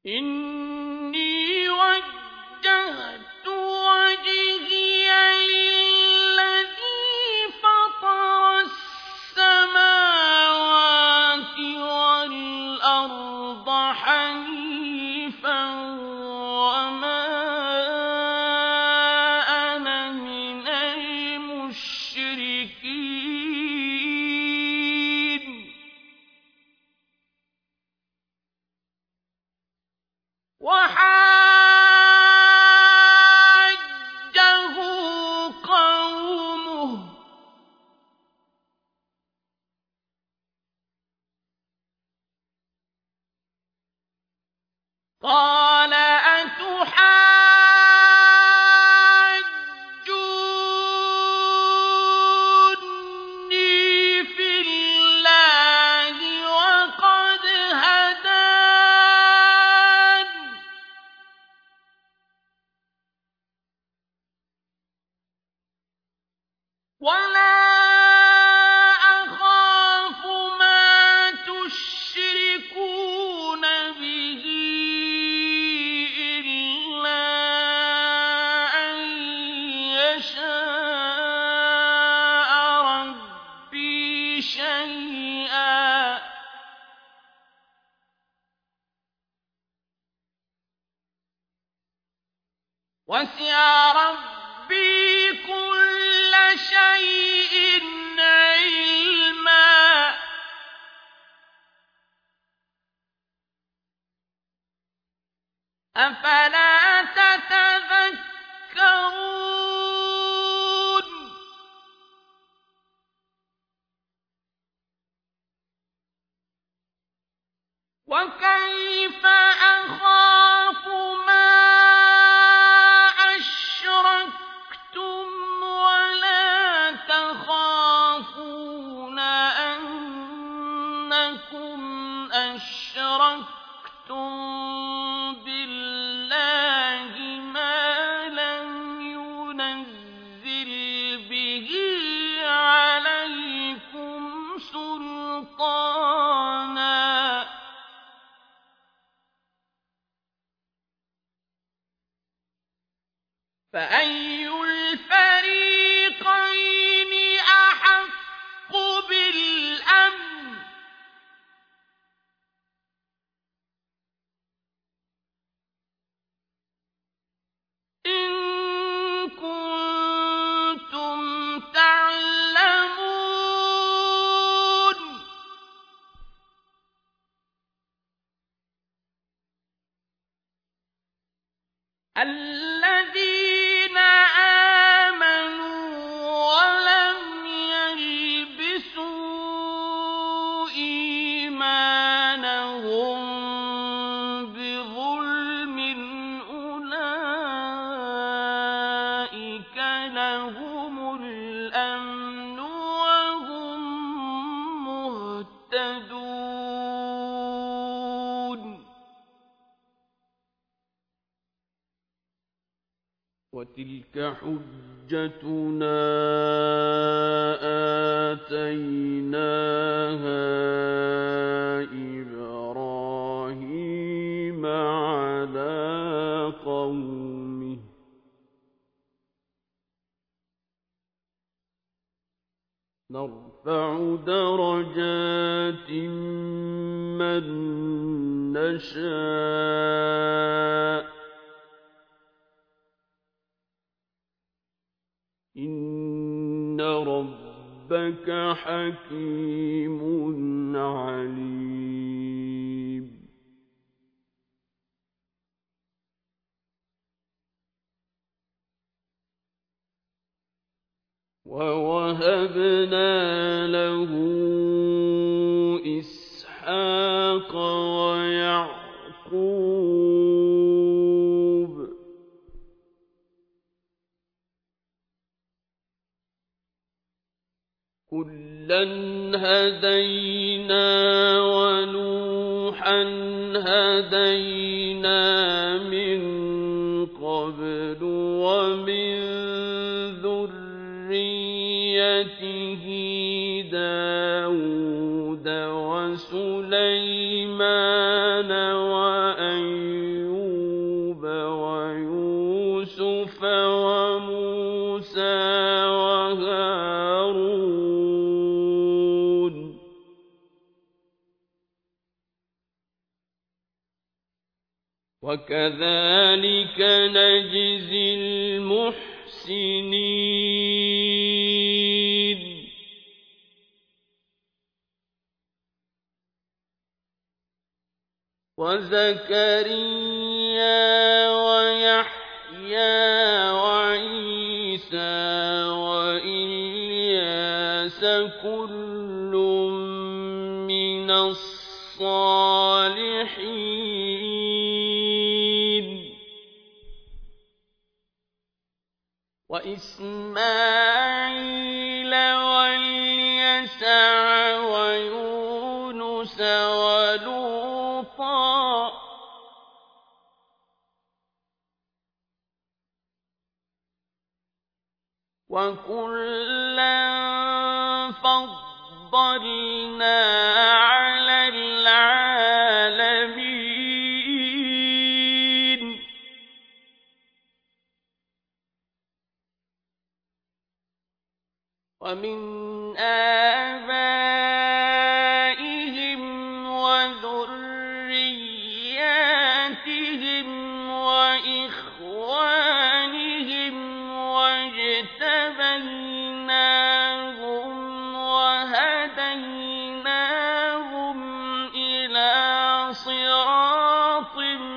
إني وجهت وجهي للذي فطر السماوات والأرض حنيفا وما أنا من المشركين وحاجه قومه قال أتحاجوني في الله وقد هدان ولا أخاف ما تشركون به إلا أن يشاء ربي شيئا وسع ربي كل شيء علما أفلا تتذكرون وكيف أخاف ما أشركتم ولا تخافون أنكم أشركتم بالله ما لم ينزل به عليكم سلطانا فأي الفريقين أحق بالأمن إن كنتم تعلمون الذين آمنوا ولم يلبسوا إيمانهم بظلم أولئك لهم الأمن وهم مهتدون وتلك حجتنا آتيناها إبراهيم على قومه نرفع درجات من نشاء إن ربك حكيم عليم ووهبنا له إسحاق ويعقوب كلا هدينا ونوحا هدينا من قبل ومن ذريته داود وسليمان وأيوب وكذلك نجزي المحسنين وزكريا ويحيى وعيسى وإلياس كل من الصالحين وإسماعيل واليسع ويونس ولوطا وكلا فضلنا على العالمين ومن آبائهم وذرياتهم وإخوانهم واجتبيناهم وهديناهم إلى صراط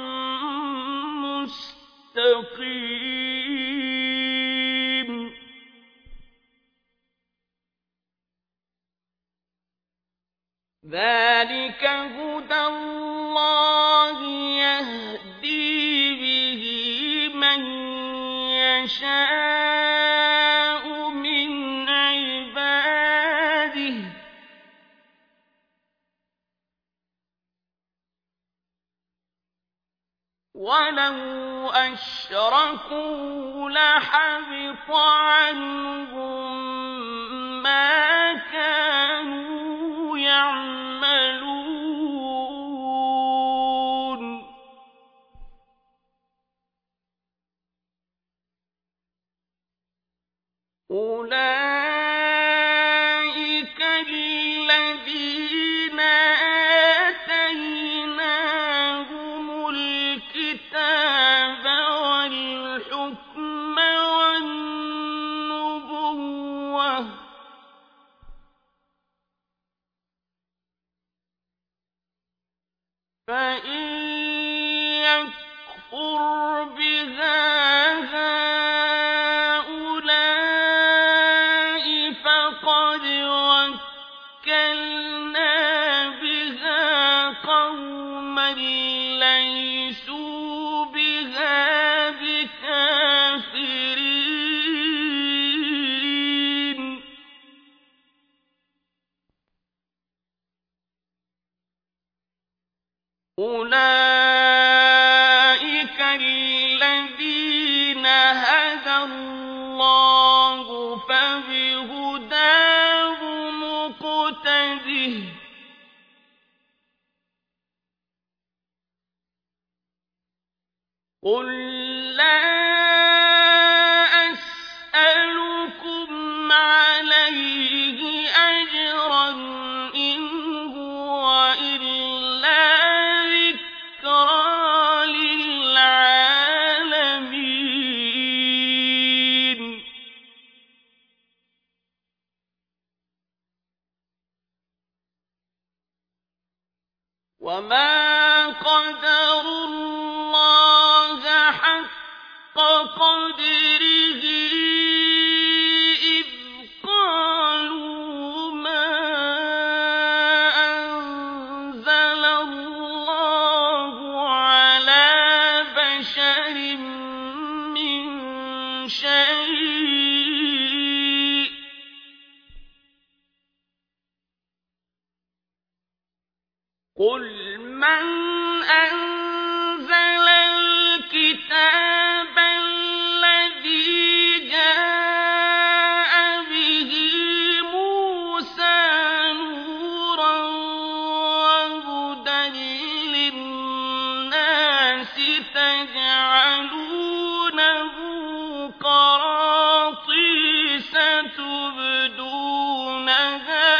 مستقيم ذلك هدى الله يهدي به من يشاء من عباده ولو أشركوا لحبط عنهم ما كانوا يعملون أولئك الذين آتيناهم الكتاب والحكم والنبوة فإن يكفر بها هؤلاء فقد وكلنا بها قوما ليسوا بها بكافرين أولئك الذين هدى الله فبهداه مقتده قل لا أسألكم عليه أجرا إن هو إلا ذكرى للعالمين وما قدروا الله حق قدره إذ قالوا ما أنزل الله على بشر من شيء قل من أنزل الكتاب الذي جاء به موسى نورا وهدى للناس تجعلونه قراطيس تبدونها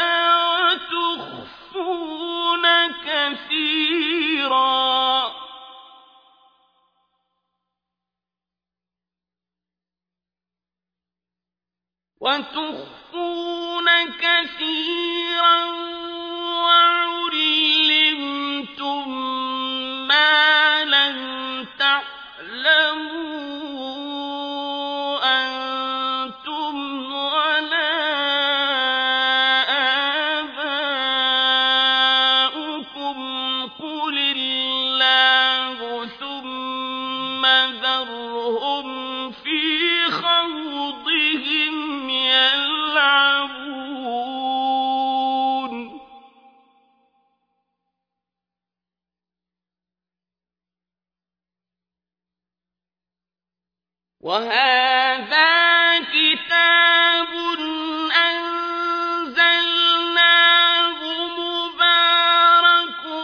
وتخفون كثيرا وتخفون كثيرا وعلمتم ما لم تعلموا أنتم ولا آباؤكم قل الله ثم ذرهم في خوضهم يلعبون وهذا كتاب أنزلناه مبارك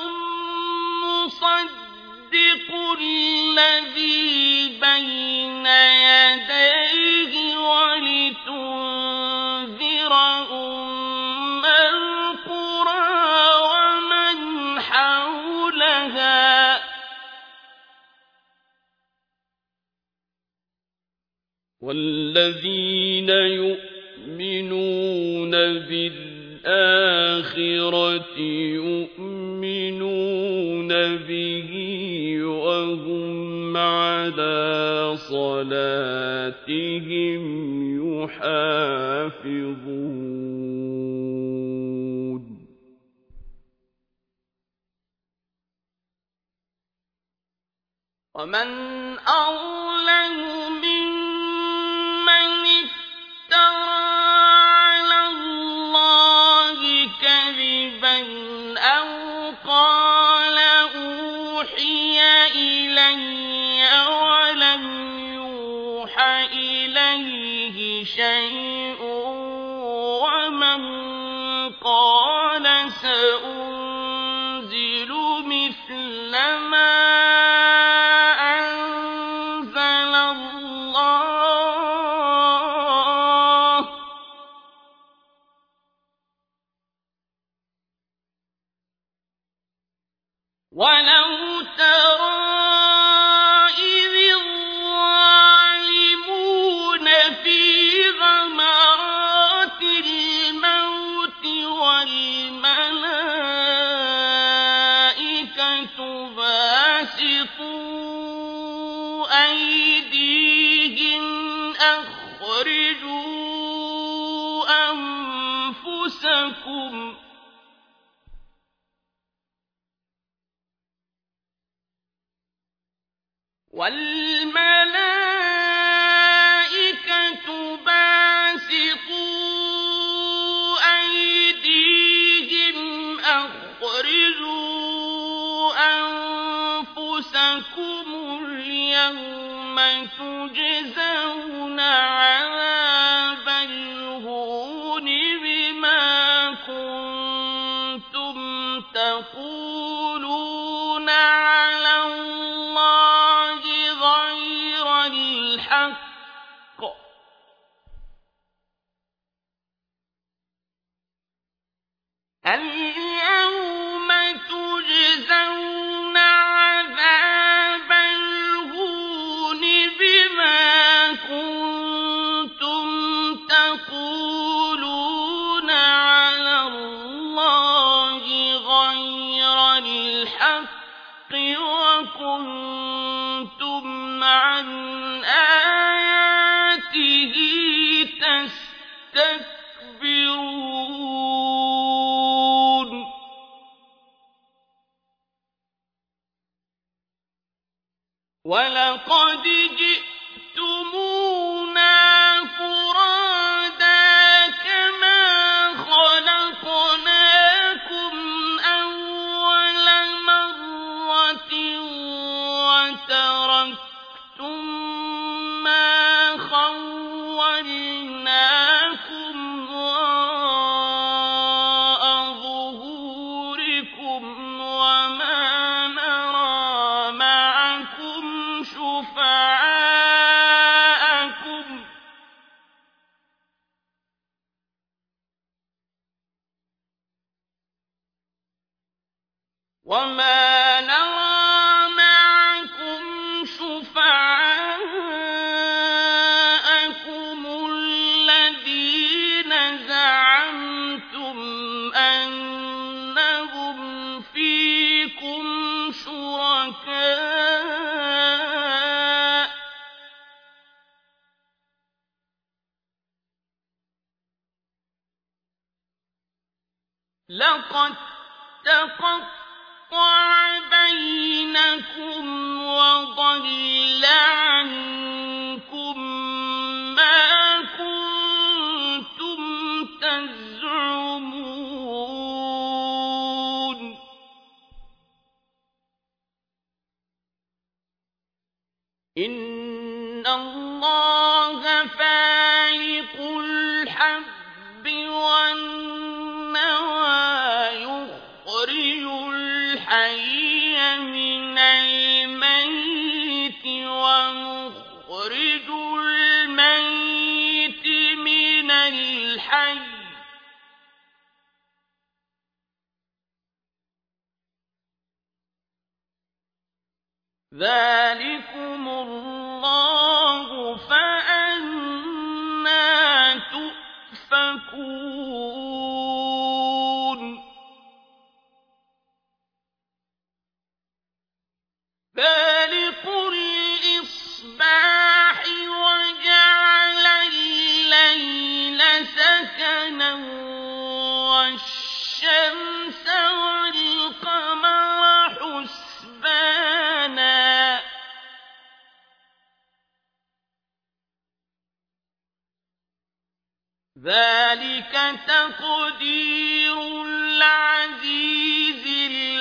مصدق الذي بين يديه ولتنذر أم القرى ومن حولها والذين يؤمنون بالآخرة يؤمنون به وهم على صلاتهم يحافظون ومن أظلم ممن افترى على الله كذبا أو قال أوحي إلي ولم يوحى إليه شيء ومن قال سأنزل مثل ما أنزل الله ولو ترى إذ الظالمون في غمرات الموت والملائكة باسطوا أيديهم أخرجوا أنفسكم والملائكة باسطوا أيديهم أخرجوا أنفسكم اليوم تجزون عذاب الهون بما كنتم تقولون على الله غير الحق اليوم تجزون عذاب الهون بما كنتم تقولون على الله غير الحق وكنتم عن آياته تستكبرون ولقد جئتمونا فرادا كما خلقناكم أول مرة وتركتم ما خولناكم وراء ظهوركم وما نرى معكم شفعاءكم وما نرى معكم شفعاءكم الذين بينكم وضل عنكم ما كنتم تزعمون إن الله فالق الحب والنوى يخرج الحي من الميت ومخرج الميت من الحي ذلكم الله فأنى تؤفكون فالق الإصباح وجعل الليل سكنا والشمس والقمر حسبانا ذلك تقدير العزيز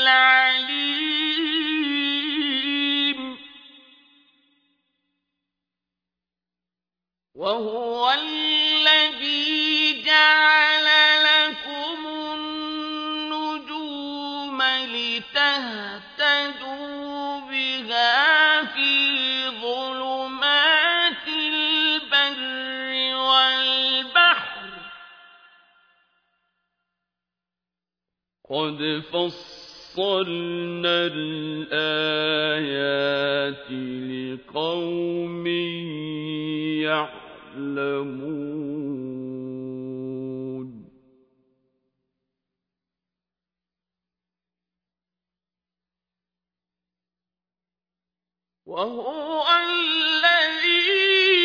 العليم وهو الذي جعل لكم النجوم لتهتدوا بها في ظلمات البر والبحر قد فصلنا الآيات لقوم يعلمون وهو الذي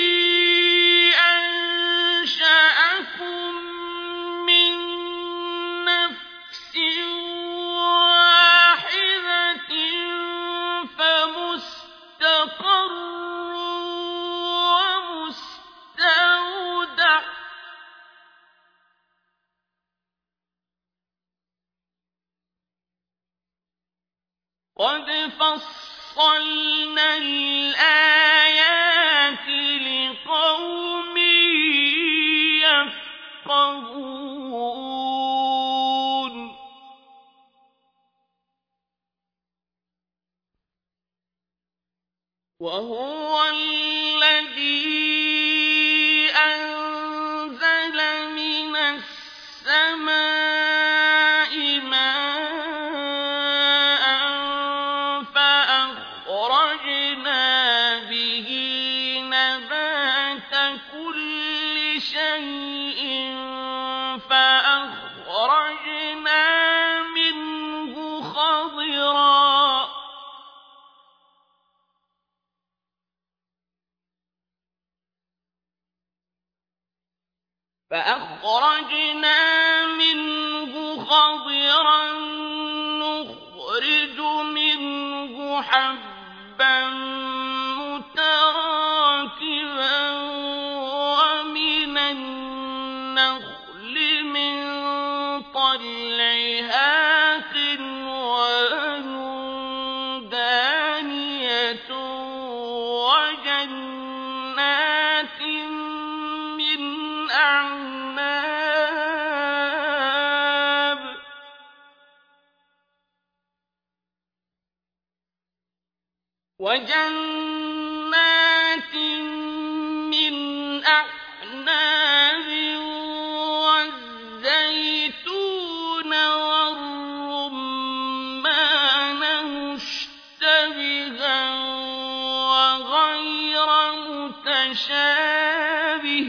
أنشأكم من نفس واحدة فمستقر ومستودع قد فصلنا الآيات لقوم يفقهون وهو الذي أنزل من السماء ماء فأخرجنا به نبات كل شيء فأخرجنا منه خضرا فأخرجنا منه خضرا نخرج منه حبا متراكبا ومن النخل من طلعها قنوان دانية وجنات من أعناب وجنات من أعناب والزيتون والرمان مشتبها وغير متشابه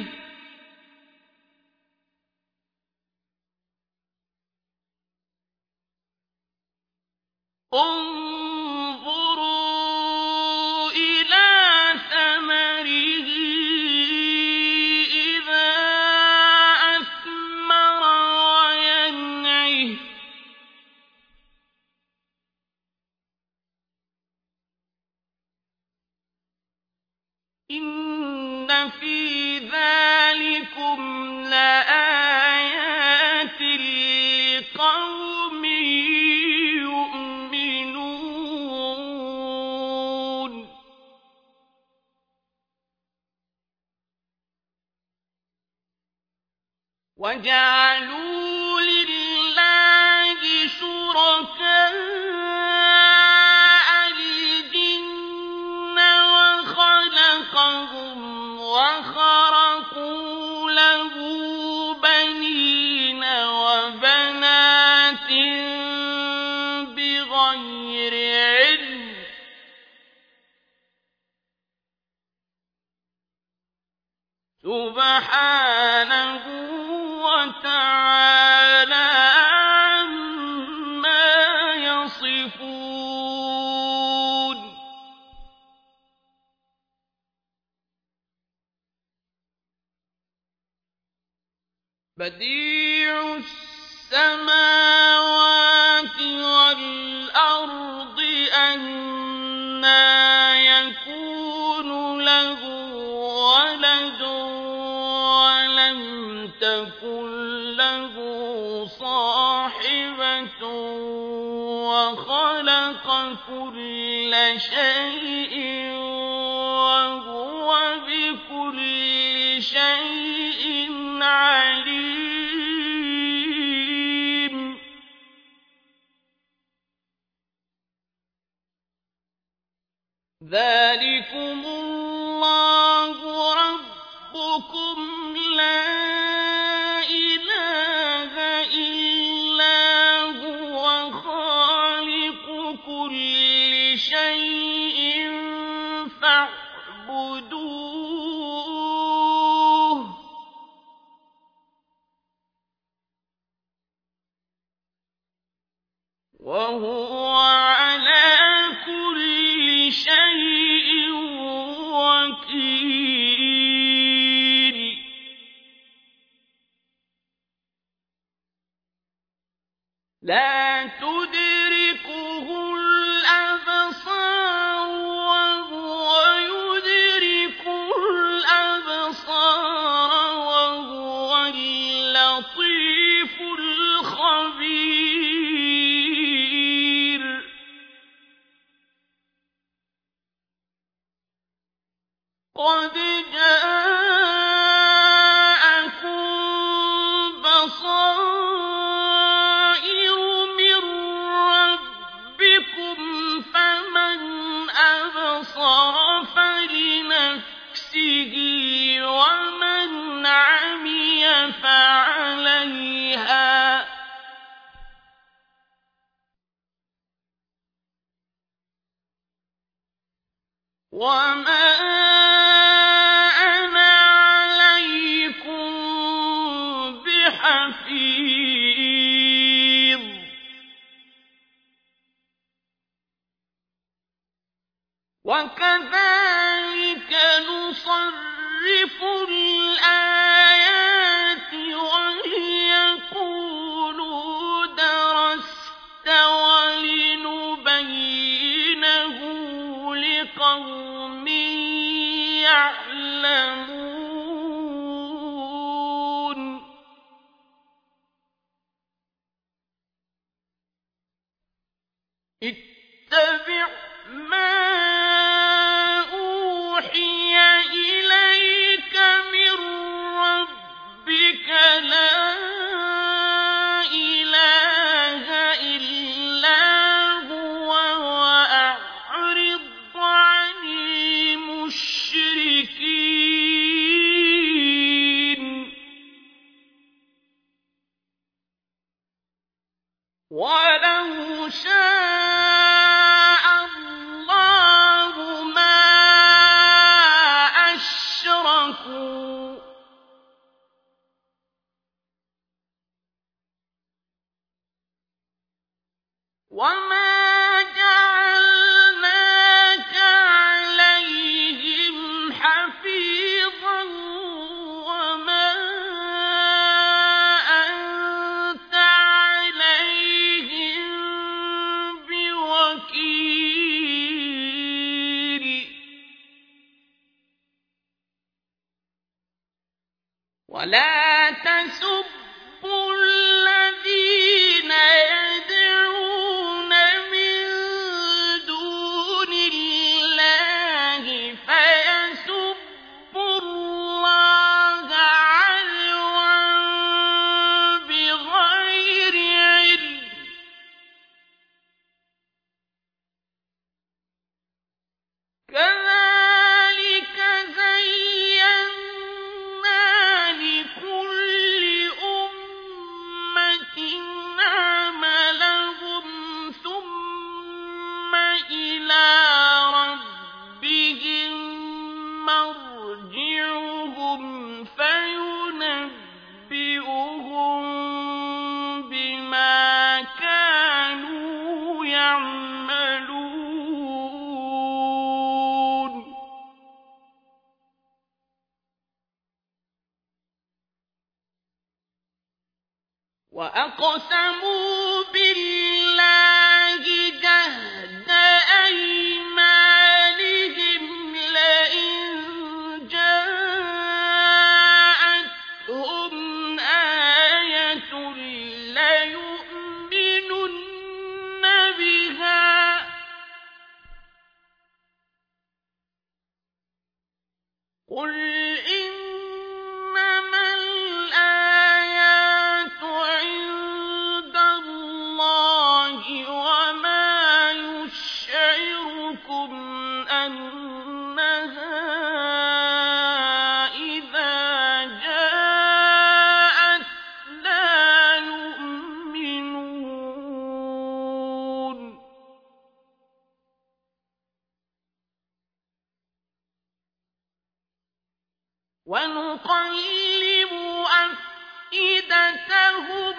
انظروا إلى ثمره إذا أثمر وينعه إن في ذلكم لآيات لقوم يؤمنون وجعلوا لله شركاء الجن وخلقهم وخرقوا له بنين وبنات بغير علم سبحانه وتعالى عما يصفون بديع السماوات والأرض أنى يكون له ولد ولم تكن له صاحبة وخلق كل شيء وهو بكل شيء عليم ذلكم الله ربكم لا إله إلا هو خالق كل شيء فاعبدوه وهو على كل شيء وكيل لا تدركه الأبصار وهو يدرك الأبصار وهو اللطيف الخبير قد جاءكم بصائر من ربكم فمن أبصر فلنفسه ومن عمي فعليها وما أنا عليكم بحفيظ وكذلك نصرف الآيات وليقولوا درست ولنبينه لقوم يعلمون اتبع ما أوحي إليك من ربك لا إله إلا هو وأعرض عن المشركين ولو شاء الله ما أشركوا ولا تسبوا الذين يدعون من دون الله فيسبوا الله عدوا بغير علم كذلك زينا لكل أمة عملهم ثم إلى ربهم مرجعهم فينبئهم بما كانوا يعملون وأقسموا بالله جهد أيمانهم لئن جاءتهم آية ليؤمنن بها قل إنما الآيات عند الله وما يشعركم أنها إذا جاءت لا يؤمنون ونقلب أفئدتهم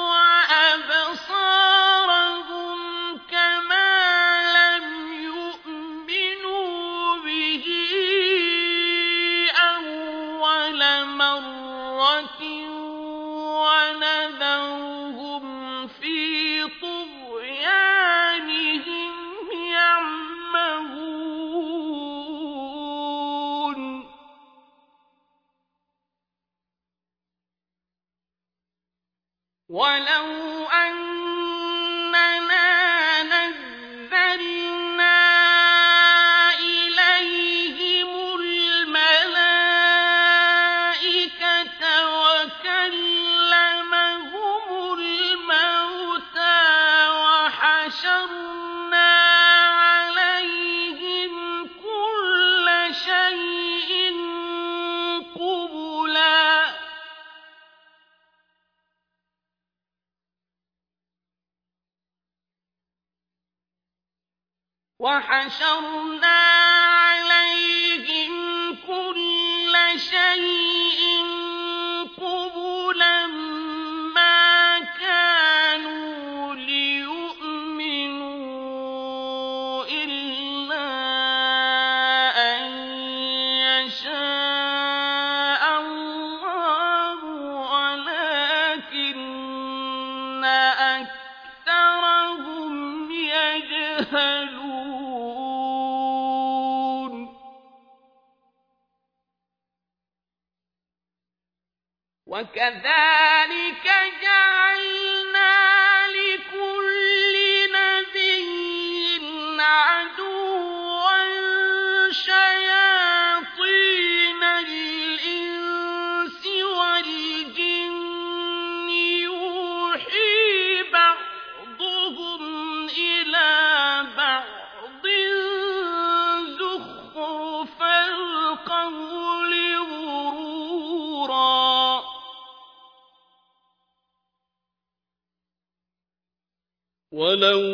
وأبصارهم كما لم يؤمنوا به أول مرة ونذرهم في طغيانهم يعمهون ولو أننا نزلنا إليهم الملائكة وكلمهم الموتى وحشرنا عليهم كل شيء قبلا وحشرنا عليهم كل شيء قبلا ما كانوا ليؤمنوا إلا أن يشاء الله ولكن أكثرهم يجهلون وكذلك جعلنا لكل نبي عدوا شياطين الإنس والجن يوحي بعضهم إلى بعض زخرف القول غرورا ولو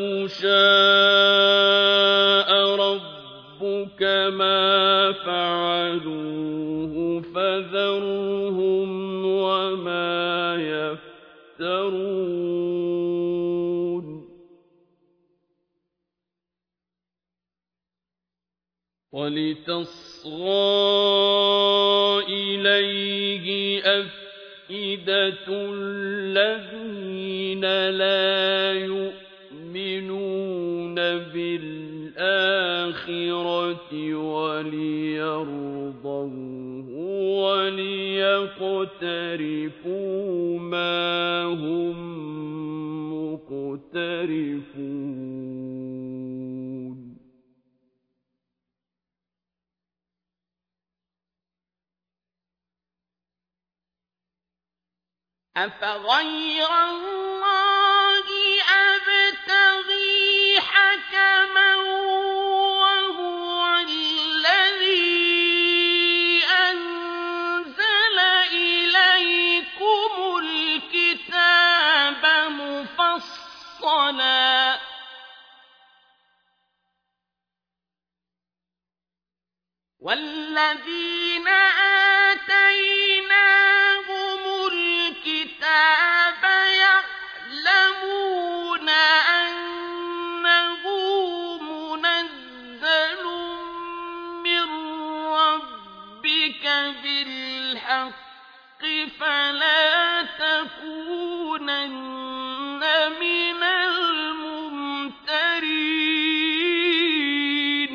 شاء ربك ما فعلوه فذرهم وما يفترون ولتصغى إليه أفئدة الذين لا يؤمنون بالآخرة وليرضوه وَلِيَقْتَرِفُوا مَا هُم مُقْتَرِفُونَ أَفَغَيْرَ اللَّهِ أَبْتَغِي حَكَمًا وَهُوَ الَّذِي أَنزَلَ إِلَيْكُمُ الْكِتَابَ مُفَصَّلًا ۚ وَالَّذِينَ آتَيْنَاهُمُ الْكِتَابَ يَعْلَمُونَ أَنَّهُ مُنَزَّلٌ مِّن رَّبِّكَ بِالْحَقِّ فَلَا تَكُونَنَّ مِنَ الْمُمْتَرِينَ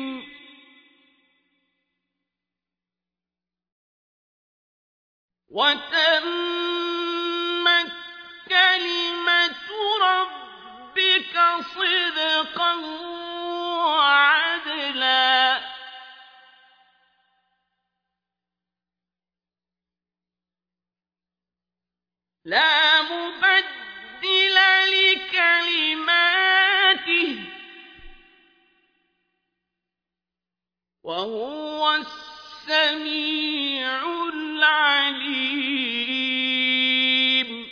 وَتَمَّتْ كَلِمَةُ رَبِّكَ صِدْقًا وَعَدْلًا ۚ لَّا مُبَدِّلَ لِكَلِمَاتِهِ ۚ وَهُوَ السَّمِيعُ الْعَلِيمُ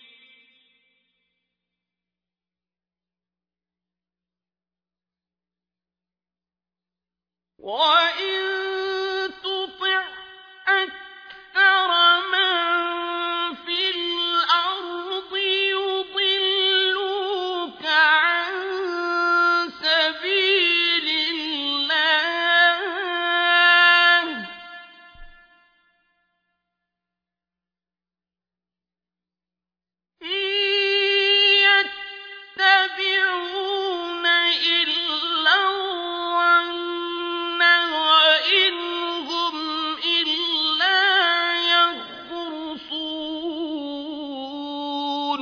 وَإِن تُطِعْ أَكْثَرَ مَن فِي الْأَرْضِ يُضِلُّوكَ عَن سَبِيلِ اللَّهِ ۚ إِن يَتَّبِعُونَ إِلَّا الظَّنَّ وَإِنْ هُمْ إِلَّا يَخْرُصُونَ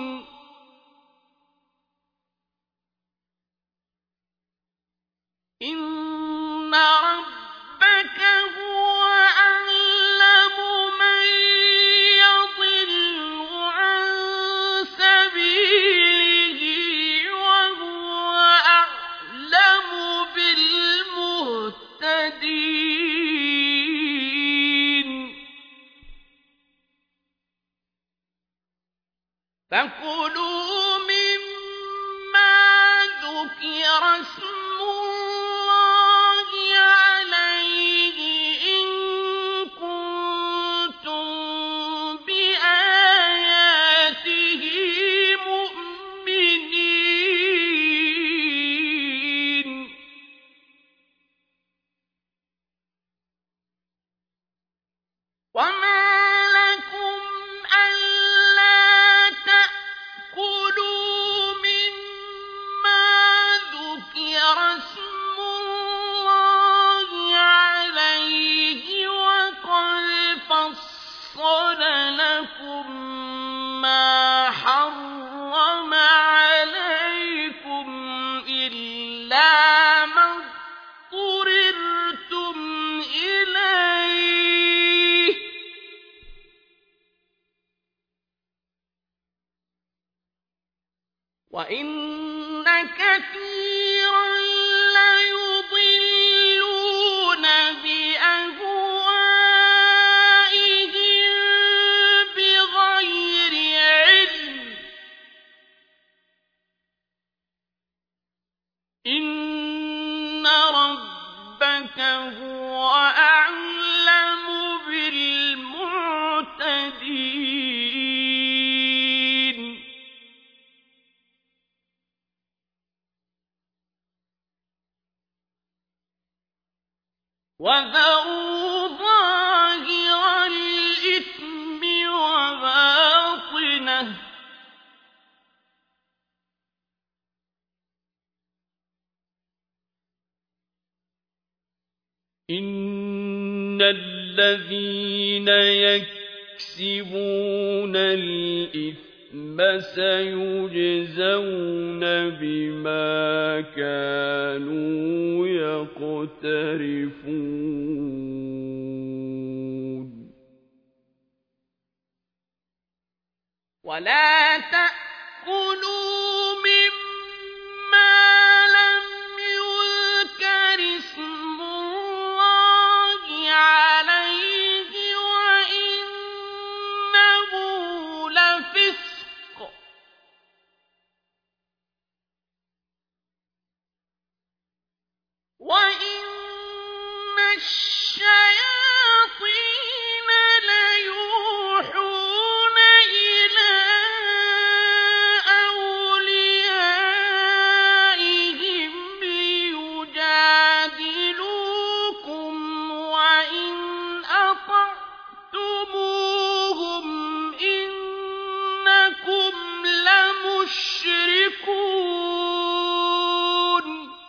إِنَّ رَبَّكَ هُوَ أَعْلَمُ مَن يَضِلُّ عَن سَبِيلِهِ وَهُوَ أَعْلَمُ بِالْمُهْتَدِينَ فَكُلُوا مِمَّا ذُكِرَ اسْمُ اللَّهِ عَلَيْهِ إِن كُنتُم بِآيَاتِهِ مُؤْمِنِينَ وَمَا لَكُمْ أَلَّا تَأْكُلُوا مِمَّا ذُكِرَ اسْمُ اللَّهِ عَلَيْهِ وَقَدْ فَصَّلَ لَكُم مَّا حَرَّمَ عَلَيْكُمْ إِلَّا مَا اضْطُرِرْتُمْ إِلَيْهِ ۗ وَإِنَّ كَثِيرًا لَّيُضِلُّونَ بِأَهْوَائِهِم بِغَيْرِ عِلْمٍ ۗ إِنَّ رَبَّكَ هُوَ أَعْلَمُ بِالْمُعْتَدِينَ وَذَرُوا ظَاهِرَ الْإِثْمِ وَبَاطِنَهُ ۚ إِنَّ الذين يكسبون الإثم سيجزون بما كانوا يقترفون ولا تأكلوا مما لم يذكر اسم الله عليه وإنه لفسق وإن الشياطين ليوحون إلى أوليائهم ليجادلوكم وإن أطعتموهم إنكم لمشركون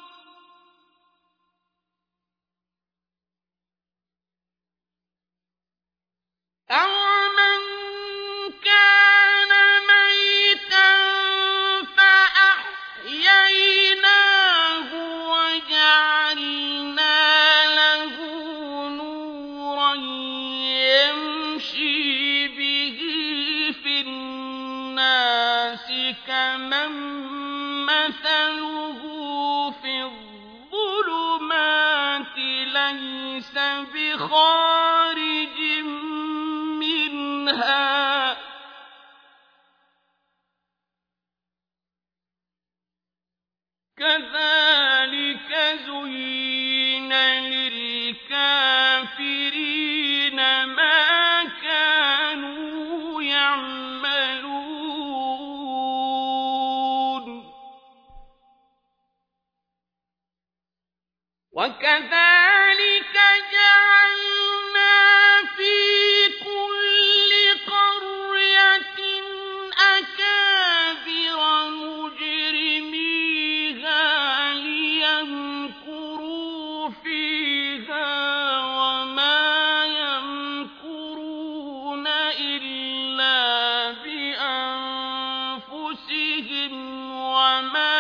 أَوَمَنْ كَانَ مَيْتًا فَأَحْيَيْنَاهُ وَجَعَلْنَا لَهُ نُورًا يَمْشِي بِهِ فِي النَّاسِ كَمَن مَّثَلُهُ فِي الظُّلُمَاتِ لَيْسَ بِخَارِجٍ منها كذلك زين للكافرين ما كانوا يعملون وكذلك جعلنا في كل قرية أكابر مجرميها ليمكروا فيها وما يمكرون إلا بأنفسهم وما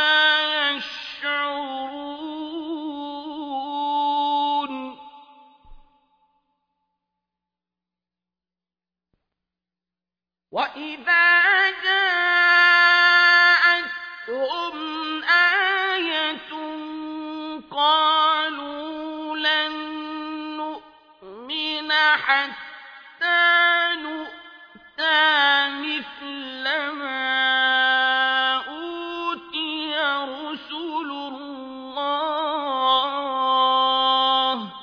يشعرون وَإِذَا جَاءَتْهُمْ آيَةٌ قَالُوا لَن نُّؤْمِنَ حَتَّىٰ نُؤْتَىٰ مِثْلَ مَا أُوتِيَ رُسُلُ اللَّهِ ۖ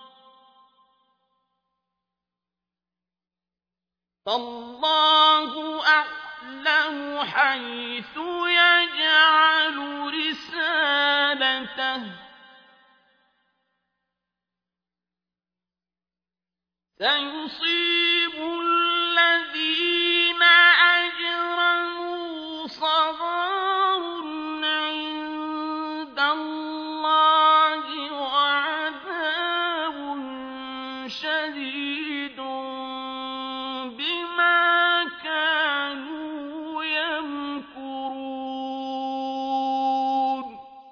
فالله أعلم حيث يجعل رسالته سيصيب الذين أجرموا صغار عند الله وعذاب شديد بما كانوا يمكرون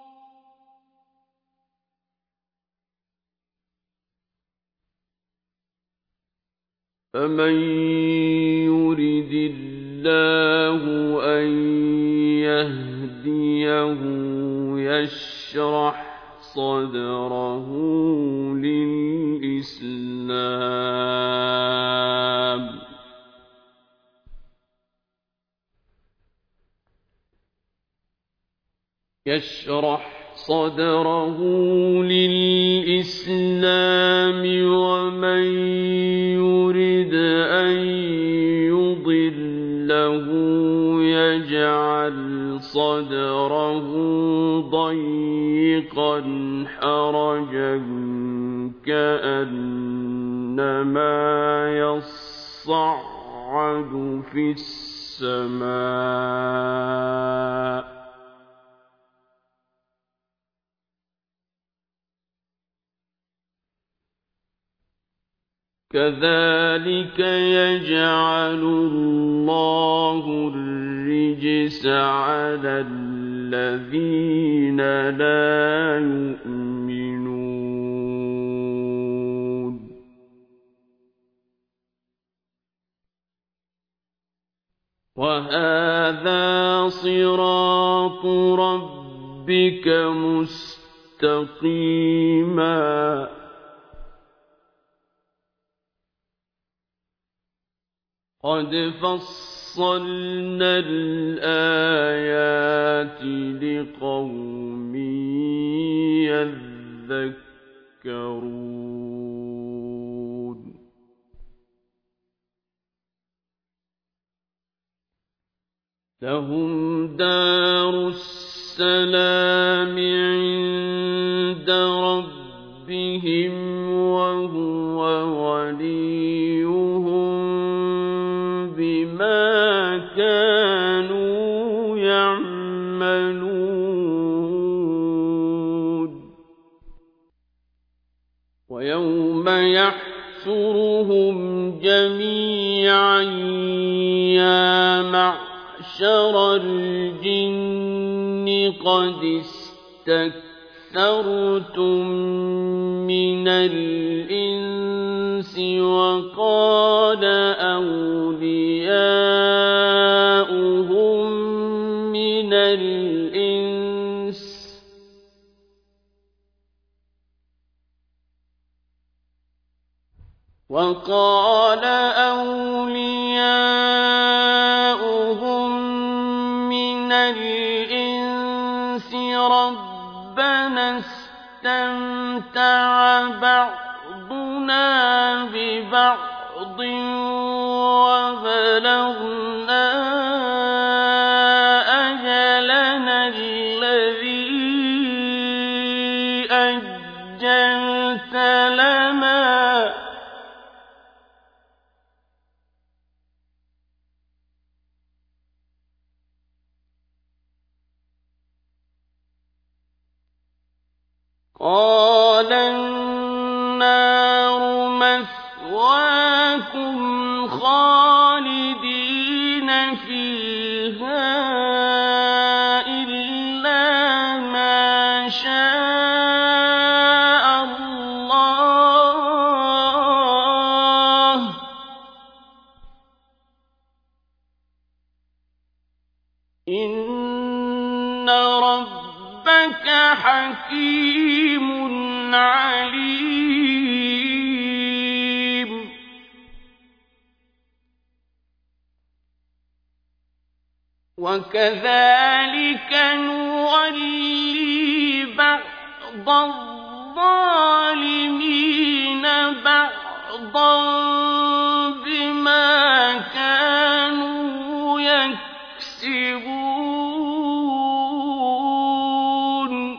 فمن يرد الله أن يهديه يشرح صدره للإسلام يشرح صدره للإسلام ومن يرد أن يضله يجعل صدره ضيقا حرجا كأنما يصعد في السماء كذلك يجعل الله الرجس على الذين لا يؤمنون وهذا صراط ربك مستقيما قد فصلنا الآيات لقوم يذكرون لهم دار السلام عند ربهم وهو وليهم بما كانوا يعملون ويوم يحشرهم جميعا يا معشر الجن قد استكثرتم من الإنس وقال أولياؤهم من الإنس وقال أولياؤهم من الإنس ربنا استمتع بعضنا ببعض وبلغنا أجلنا الذي أجلت لنا قال النار مثواكم خالدين فيها إلا ما شاء الله إن ربك حكيم عليم وكذلك نولي بعض الظالمين بعضا بما كانوا يكسبون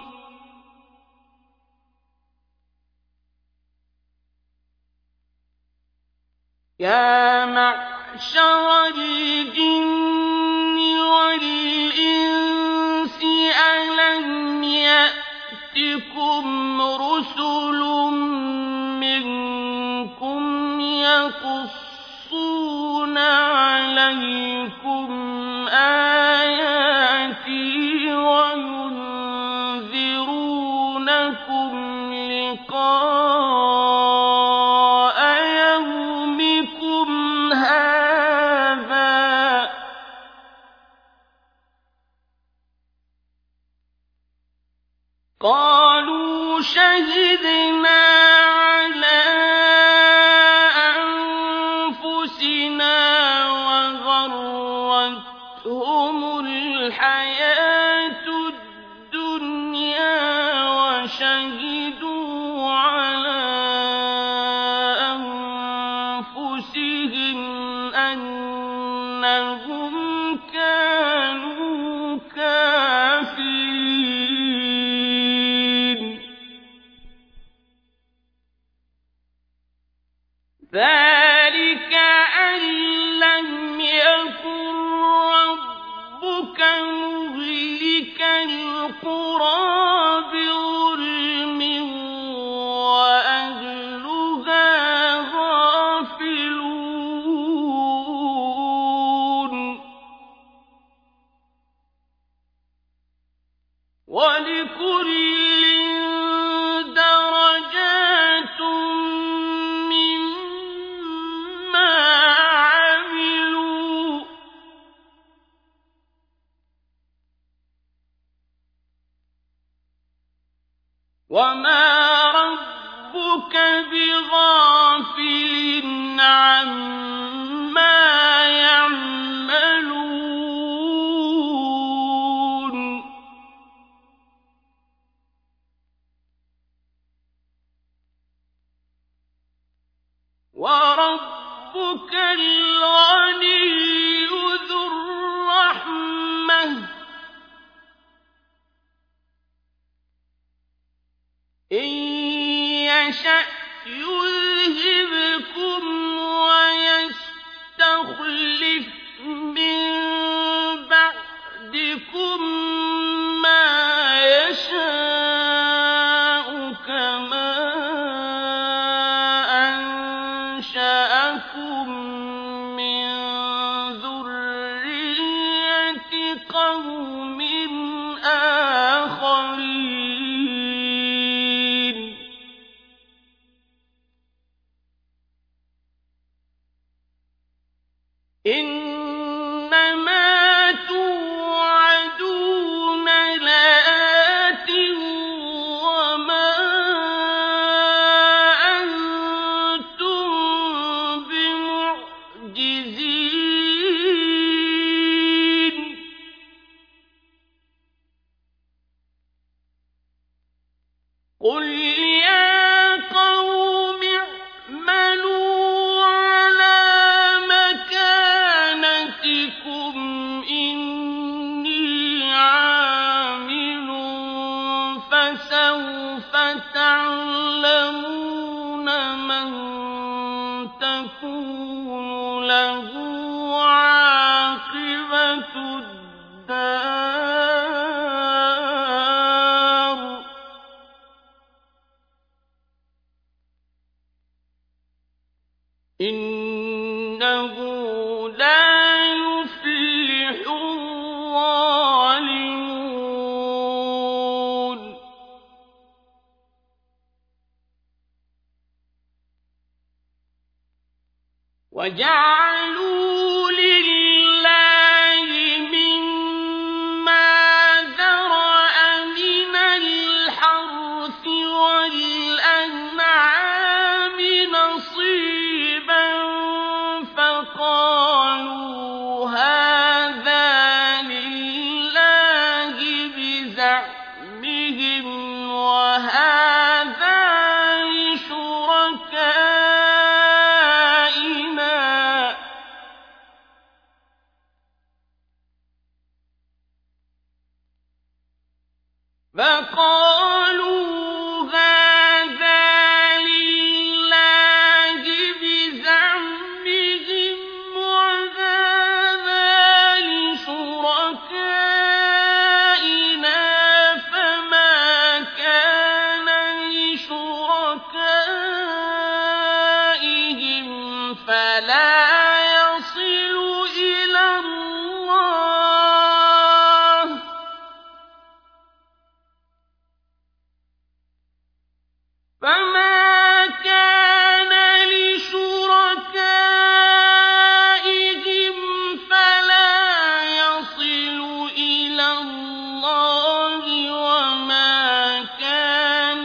يا معشر الجن والإنس ألم يأتكم رسل منكم يقصون عليكم آياتي وينذرونكم لقاء يومكم هذا قالوا شهدنا على أنفسنا وغرتهم الحياة الدنيا وشهدوا على أنفسهم أنهم كانوا كافرين ذلك أن لم يكن ربك مهلك القرى بظلم وأهلها ظالمون وما ربك بغافل عما يعملون وربك الغني ذو الرحمة إن يشأ يذهبكم ويستخلف من بعدكم ما يشاء كما أنشأكم من ذرية قوم آخرين إنما توعدون لآت وما أنتم بمعجزين قل يا قوم اعملوا على مكانتكم إني عامل فسوف تعلمون من تكون له عاقبة الدار إنه لا يفلح الظالمون وجعلوا لله مما ذرأ من الحرث والأنعام نصيبا فقالوا هذا لله بزعمهم وهذا لشركائنا فقالوا هذا لله بزعمهم وهذا لشركائنا فما كان لشركائهم فلا يصل إلى الله فما كان لشركائهم فلا يصل إلى الله وما كان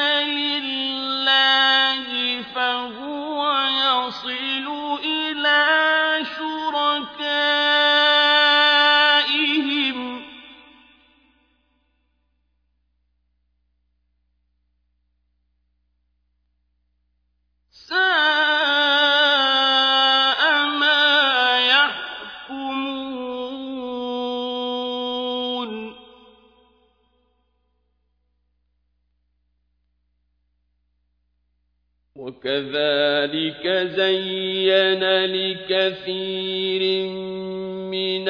لله فهو يصل إلى شركائهم ساء ما يحكمون وكذلك زين لكثير من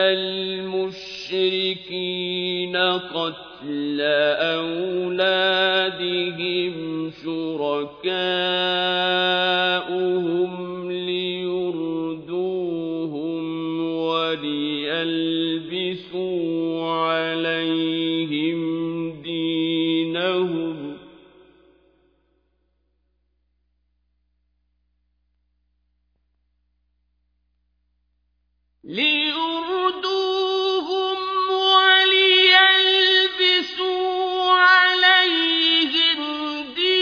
المشركين قتل أولادهم شركاؤهم ليردوهم وليلبسوا عليهم دينهم ليردوهم وليلبسوا عليهم دينهم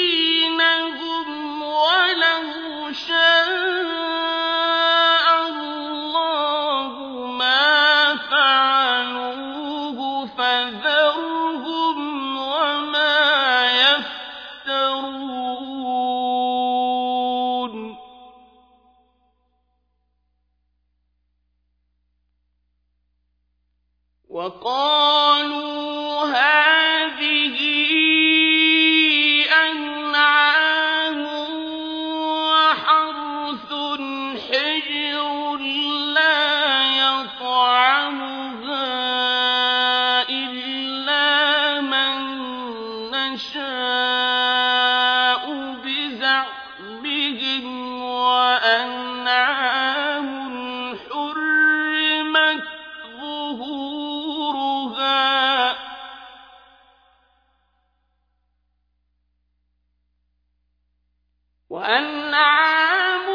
وأنعام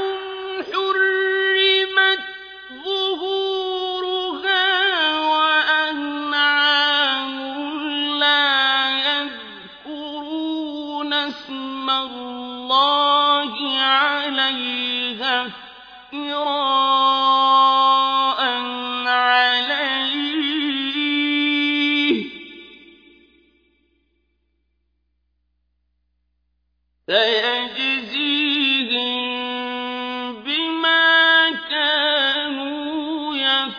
حرمت ظهورها وأنعام لا يذكرون اسم الله عليها افتراء عليه سيجزيهم بما كانوا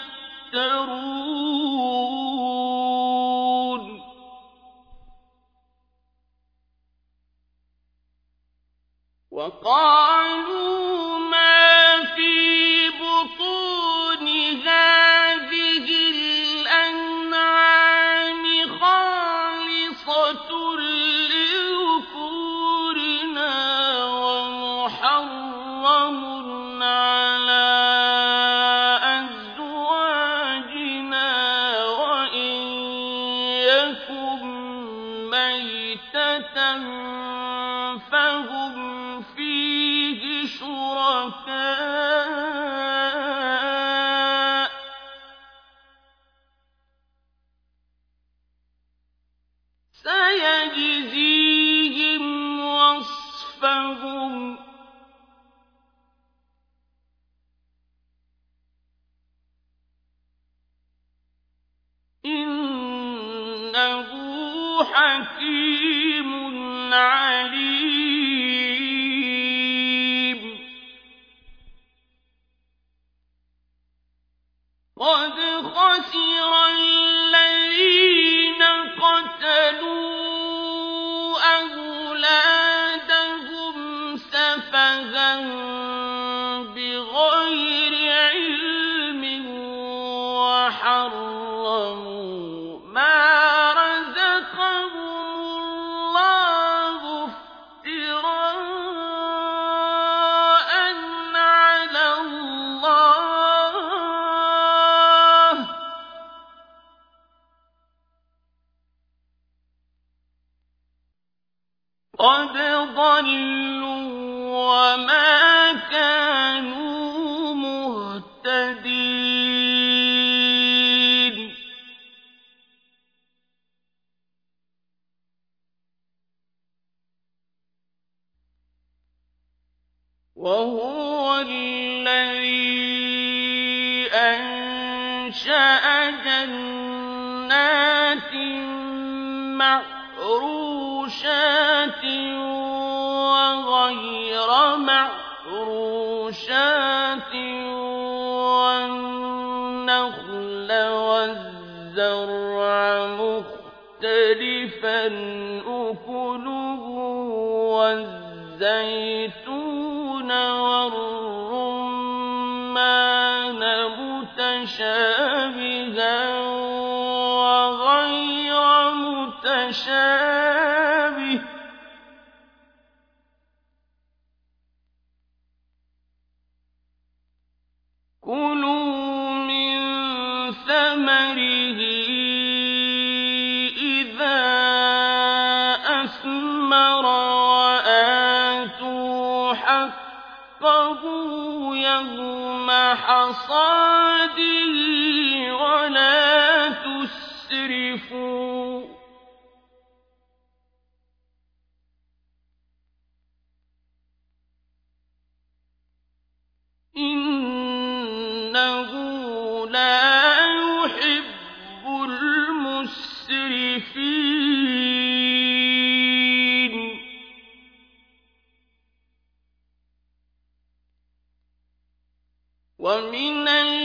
يفترون وقالوا ما في بطون هذه الأنعام خالصة لذكورنا ومحرم على أزواجنا وإن يكن ميتة فهم فيه شركاء سيجزيهم وصفهم إنه حكيم عليم قد خسر الذين قتلوا أولادهم سفها بغير علم وحرموا ما رزقهم الله افتراء على الله قد ضلوا وما كانوا مهتدين وهو الذي أنشأ جنات معروشات وغير معروشات والنخل والزرع مختلفا أكله والزيتون والرمان متشابها وغير متشابه كلوا من ثمره إذا أثمر وآتوا حقه يوم حصاده ولا تسرفوا إنه لا يحب المسرفين ومن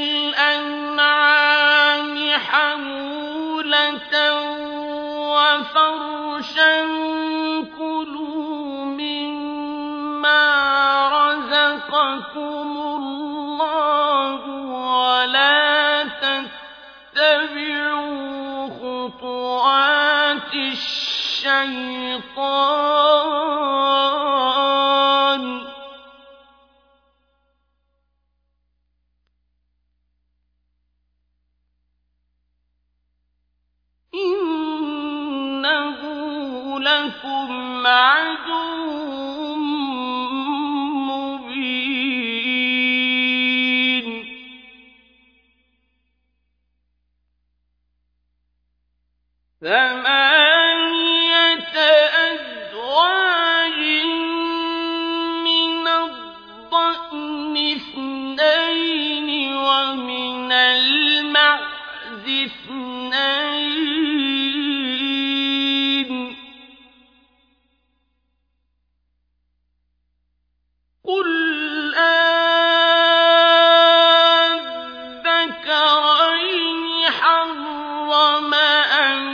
الأنعام حمولة وفرشا كلوا مما رزقكم الله ولا تتبعوا خطوات الشيطان إنه لكم عدو ثمانية أزواج من الضأن اثنين ومن المعز اثنين قل أذكرين حرم أم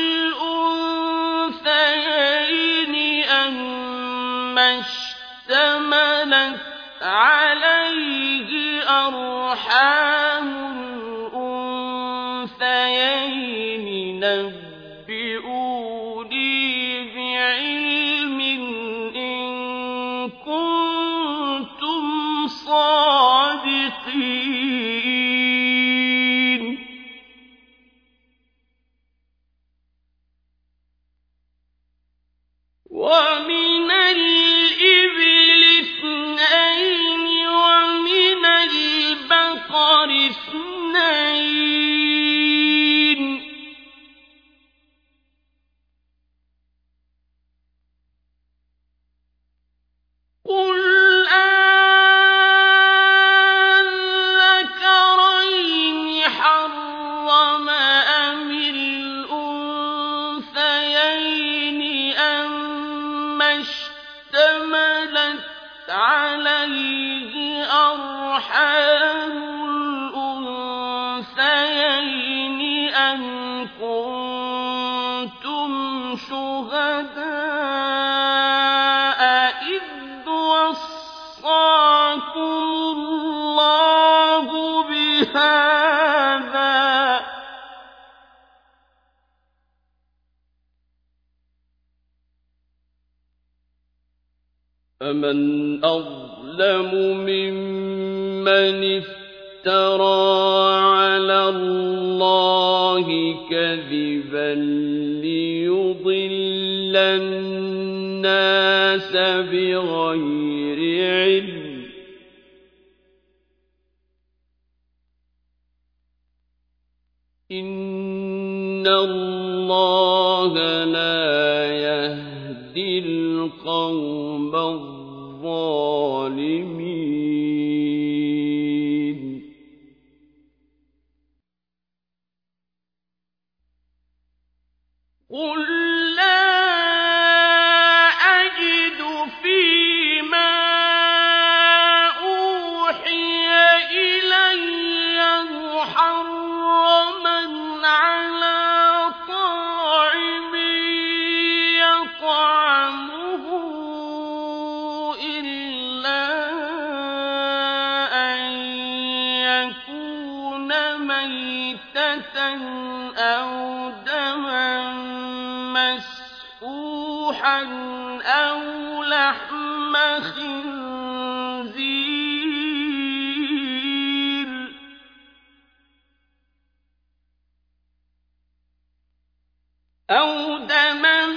الأنثيين أما اشتملت عليه أرحام الأنثيين نبئوني بعلم إن كنتم صادقين ومن الإبل اثنين ومن البقر اثنين قل أذكرين حرم أم الأنثيين أما اشتملت عليه أرحام الأنثيين أم كنتم شهداء إذ وصاكم الله بهذا فمن أظلم ممن افترى على الله كذبا ليضل الناس بغير علم إن الله لا يهدي القوم الظالمين قل لا أجد فيما أوحي إلي محرما على طاعم يطعمه إلا أن يكون ميتة أو دما مسفوحا أو لحم خنزير أو دما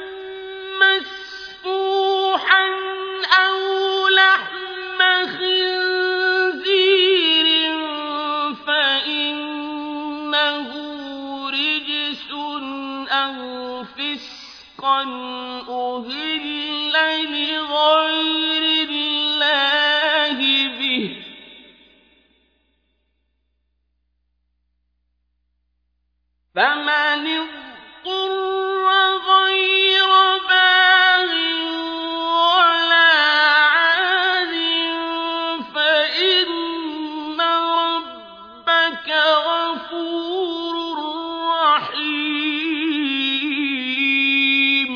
مسفوحا أو لحم خنزير فإنه رجس أو فسقا أهل لغير الله به فمن اضطر غير باغ ولا عاد فإن ربك غفور رحيم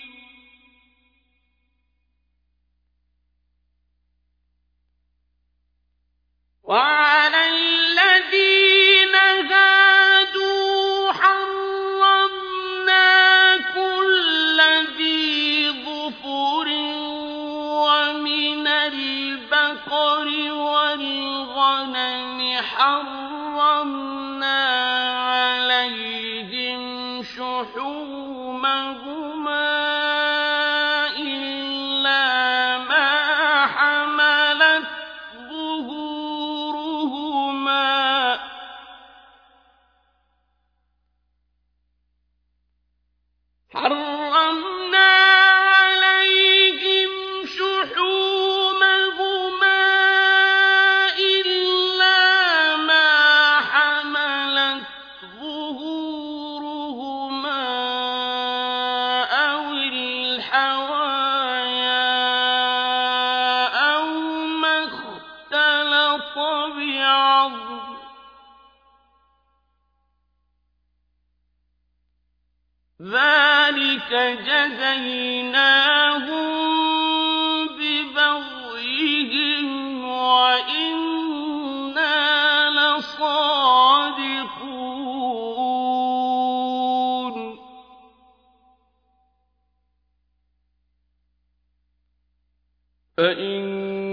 وعلى الذين هادوا حرمنا كل ذي ظفر ومن البقر والغنم حرمنا عليهم شحومهما إلا ما حملت ظهورهما أَتَيْنَاهُم بِبَغْيِهِمْ وَإِنَّا لَصَادِقُونَ فَإِن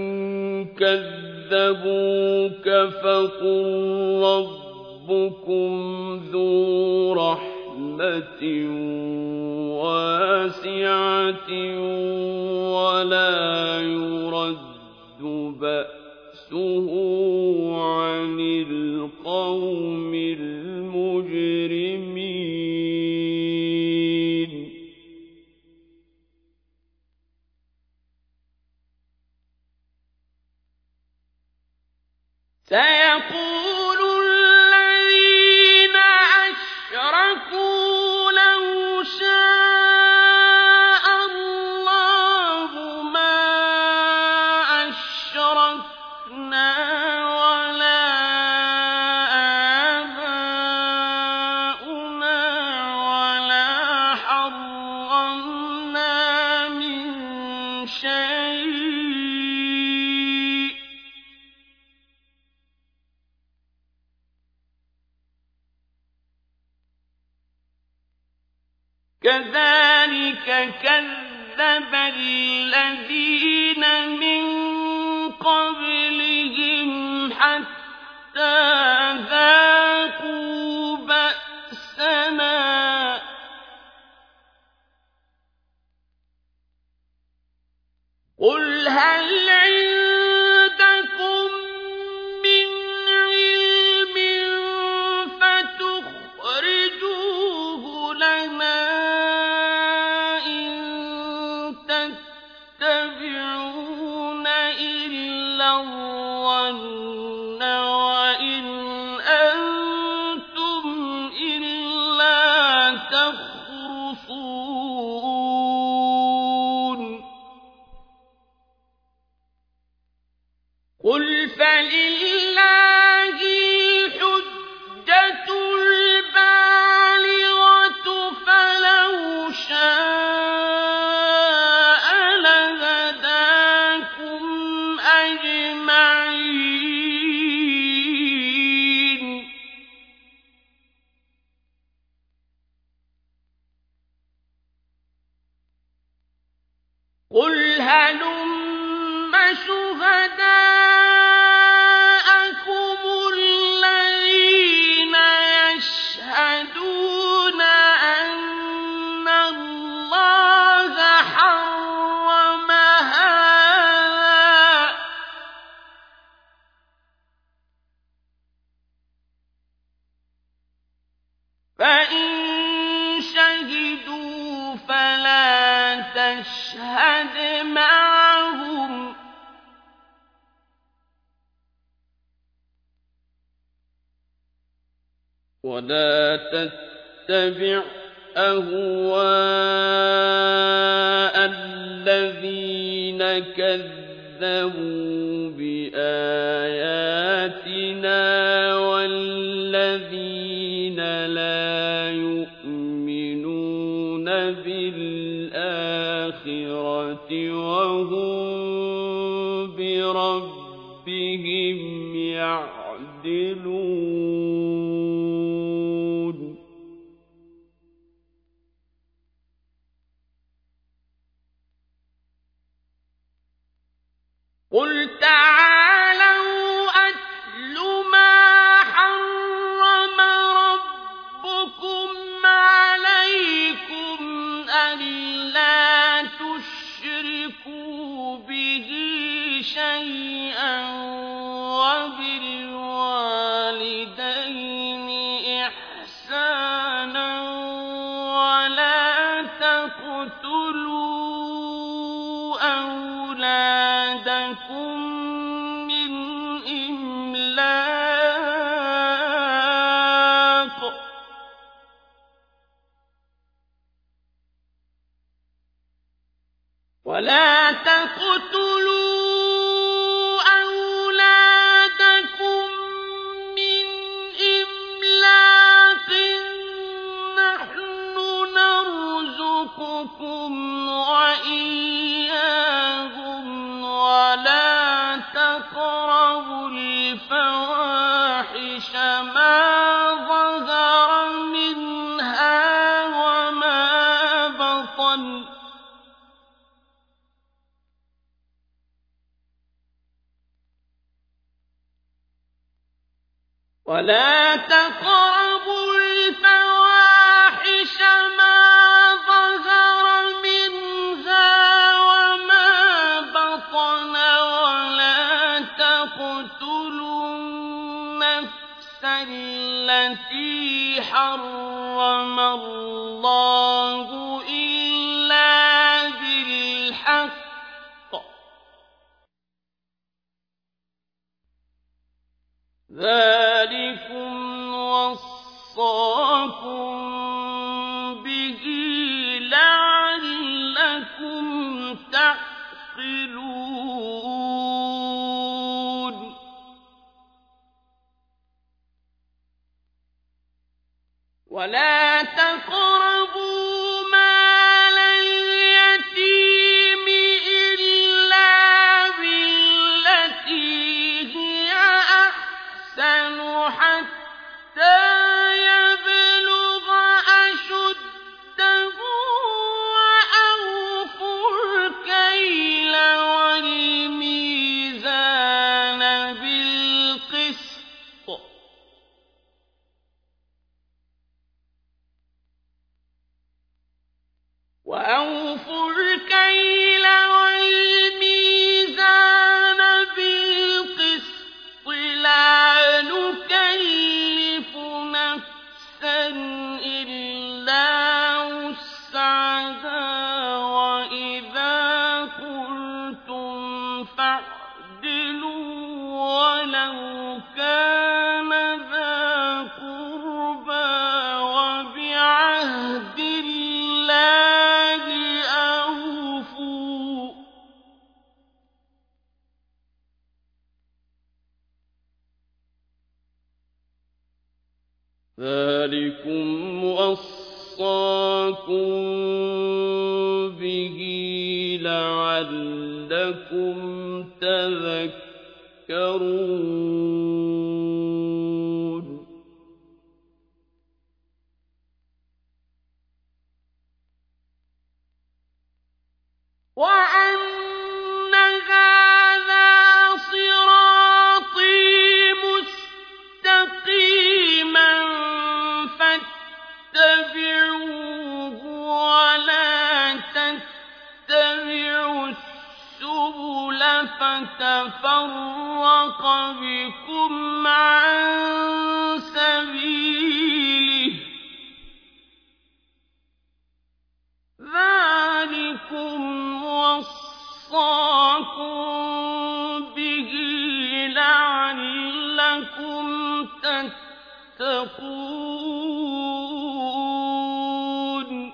كَذَّبُوكَ فَقُل رَّبُّكُمْ ذُو رَحْمَةٍ وَاسِعَةٍ وَلَا يُرَدُّ بَأْسُهُ عَنِ الْقَوْمِ الْمُجْرِمِينَ سيقول الذين أشركوا لو شاء الله ما أشركنا ولا آباؤنا ولا حرمنا من شيء كذلك كذب الذين من قبلهم حتى ذاقوا بأسنا قل هل عندكم من علم فتخرجوه لنا تتبعون إلا الظن وإن أنتم إلا تخرصون قل فلله الحجة البالغة فلو شاء لهداكم أجمعين قل هلم شهداءكم الذين يشهدون أن الله حرم هذا فإن شهدوا فلا تشهد معهم ولا تتبع أهواء الذين كذبوا بآياتنا والذين لا يؤمنون بالآخرة وهم بربهم يعدلون قل تعالوا أتل ما حرم ربكم عليكم ألا تشركوا به شيئا وبالوالدين إحسانا ولا تقتلوا أولادكم من إملاق ولا تقتلوا أولادكم من إملاق نحن نرزقكم الفواحش ما ظهر منها وما بطن ولا تقربوا الفواحش ما ظهر منها وما بطن ولا تقتلوا النفس التي حرم الله إلا بالحق ذلكم وصاكم به لعلكم تعقلون ولا تقربوا مال اليتيم إلا بالتي هي أحسن حتى يبلغ أشده وأوفوا الكيل والميزان بالقسط وأوفوا الكيل والميزان بالقسط لا نكلف نفسا إلا وسعها وإذا قلتم فاعدلوا ولو كان ذا قربى وبعهد الله أوفوا ذلكم وصاكم به لعلكم تذكرون وأن هذا صراطي مستقيما فاتبعوه ولا تتبعوا السبل فتفرق بكم عن سبيله ذلكم وصاكم به لعلكم تتقون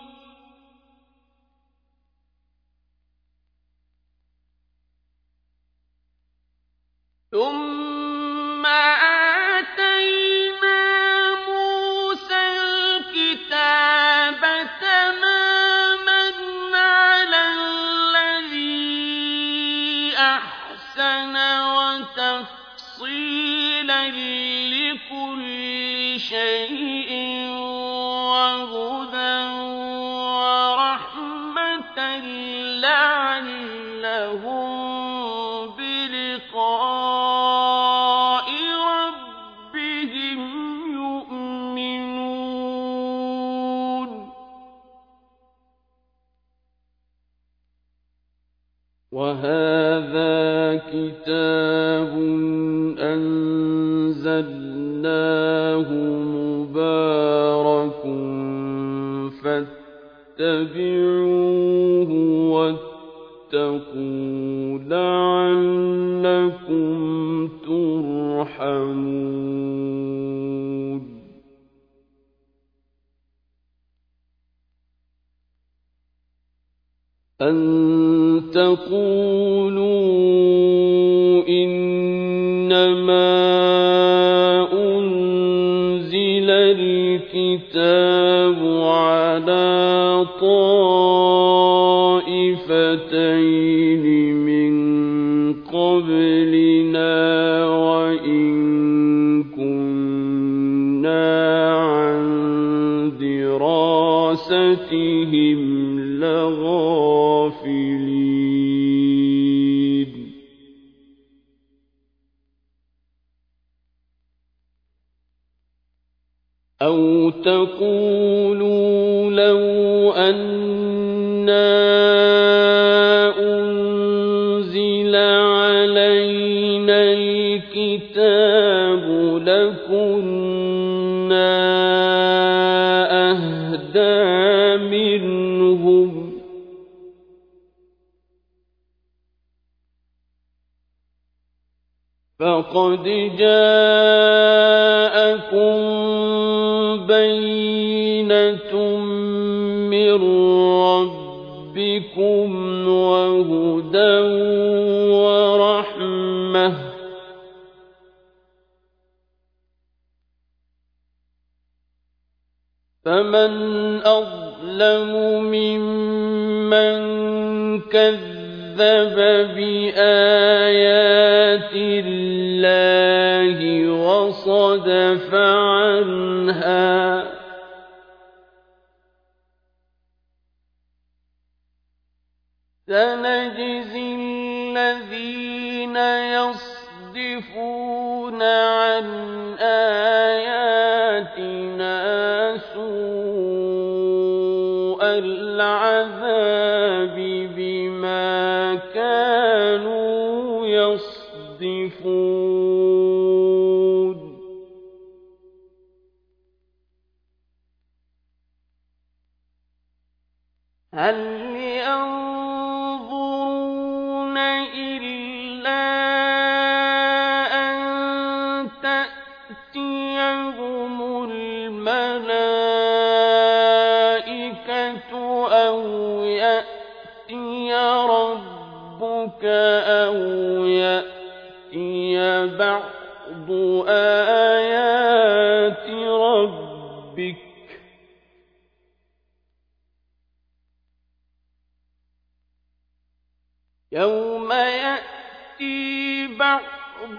ثم آتينا موسى الكتاب تماما على الذي أحسن وتفصيلا لكل شيء وهدى ورحمة لعلهم بلقاء ربهم يؤمنون وهذا كتاب أنزلناه مبارك فاتبعوه واتقوا لعلكم ترحمون أن تقولوا إنما أنزل الكتاب على طائفتين من قبلنا وإن بآخرتهم لغافلين أو تقولوا لو أنا أنزل علينا الكتاب لكنا أهدى منهم فقد جاءكم بينة من ربكم وهدى ورحمة فمن أظلم ممن كذب بآيات الله وصدف عنها سنجزي الذين يصدفون عن آياتنا سوء العذاب بما كانوا يصدفون هل ينظرون إلا أن تأتيهم الملائكة أو يأتي ربك أو يأتي بعض آيات ربك يوم يأتي بعض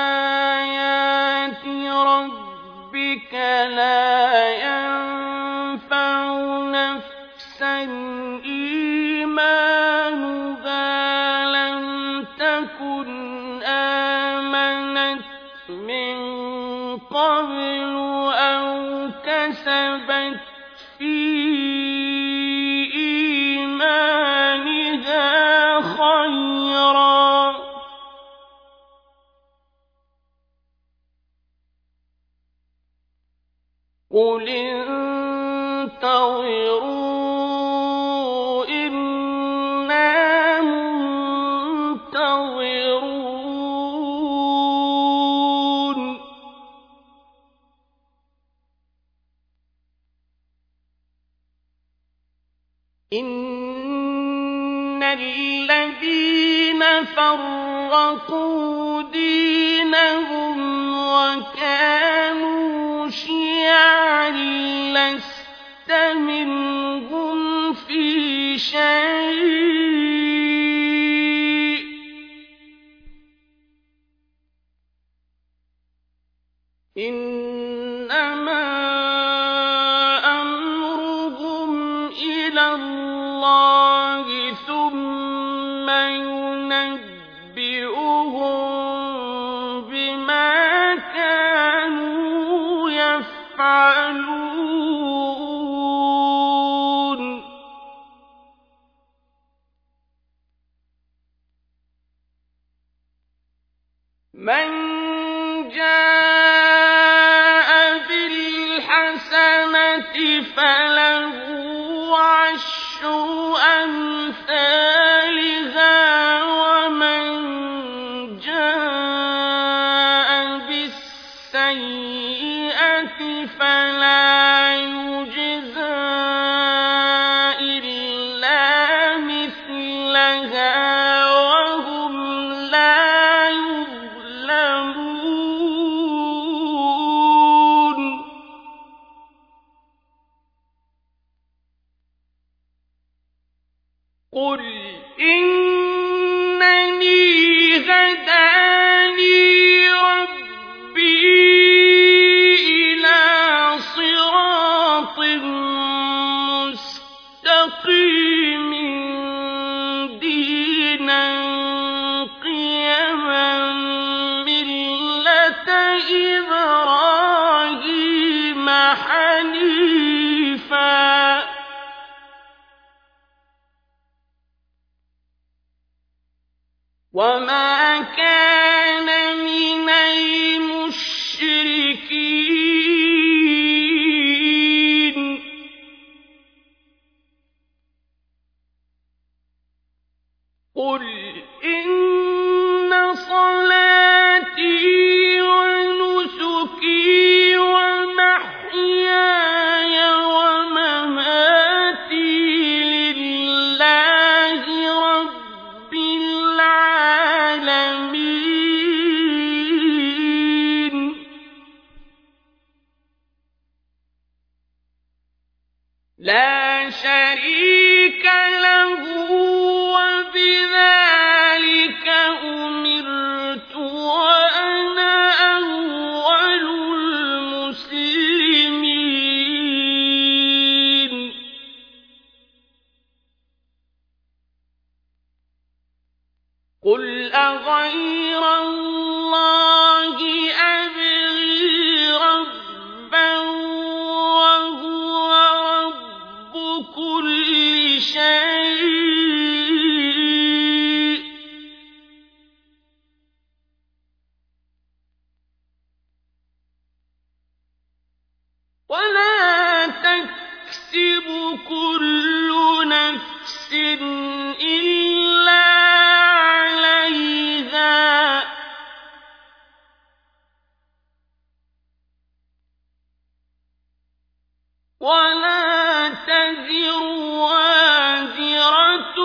آيات ربك لا ينفع نفسا إيمانها لم تكن آمنت من قبل أو كسبت في إيمانها خيرا قل انتظروا إنا منتظرون إن الذين فرقوا دينهم وكانوا شيعا لست منهم في شيء إنما أمرهم إلى الله ثم ينبئهم بما كانوا يفعلون من جاء بالحسنة فله عشر أمثالها ومن جاء بالسيئة فلا يجزى إلا مثلها وهم لا يظلمون قل إنني هداني ربي إلى صراط وما كان من المشركين قل إن صلاتي ونسكي ومحياي ومماتي لله رب العالمين لا شريك له وبذلك أمرت وأنا أول المسلمين قل أغير الله أبغي ربا وهو رب كل شيء ولا تكسب كل نفس إلا عليها ولا تزر وازرة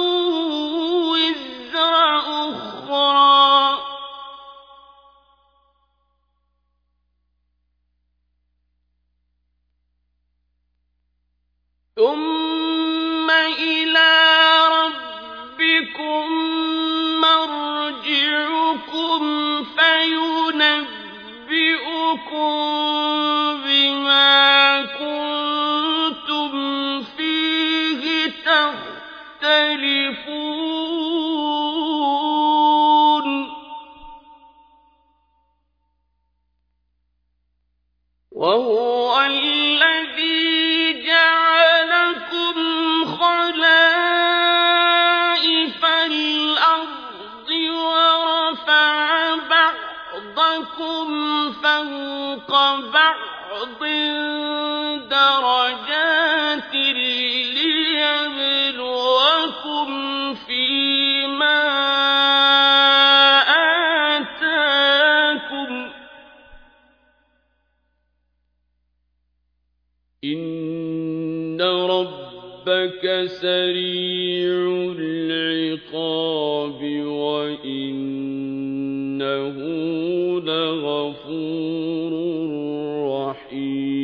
وزر أخرى ثم إلى ربكم مرجعكم فينبئكم بما كنتم فيه تختلفون وهو الذي جعلكم خلائف الأرض ورفع بعضكم فوق بعض درجات ليبلوكم فيما آتاكم إن ربك سريع العقاب وإنه لغفور رحيم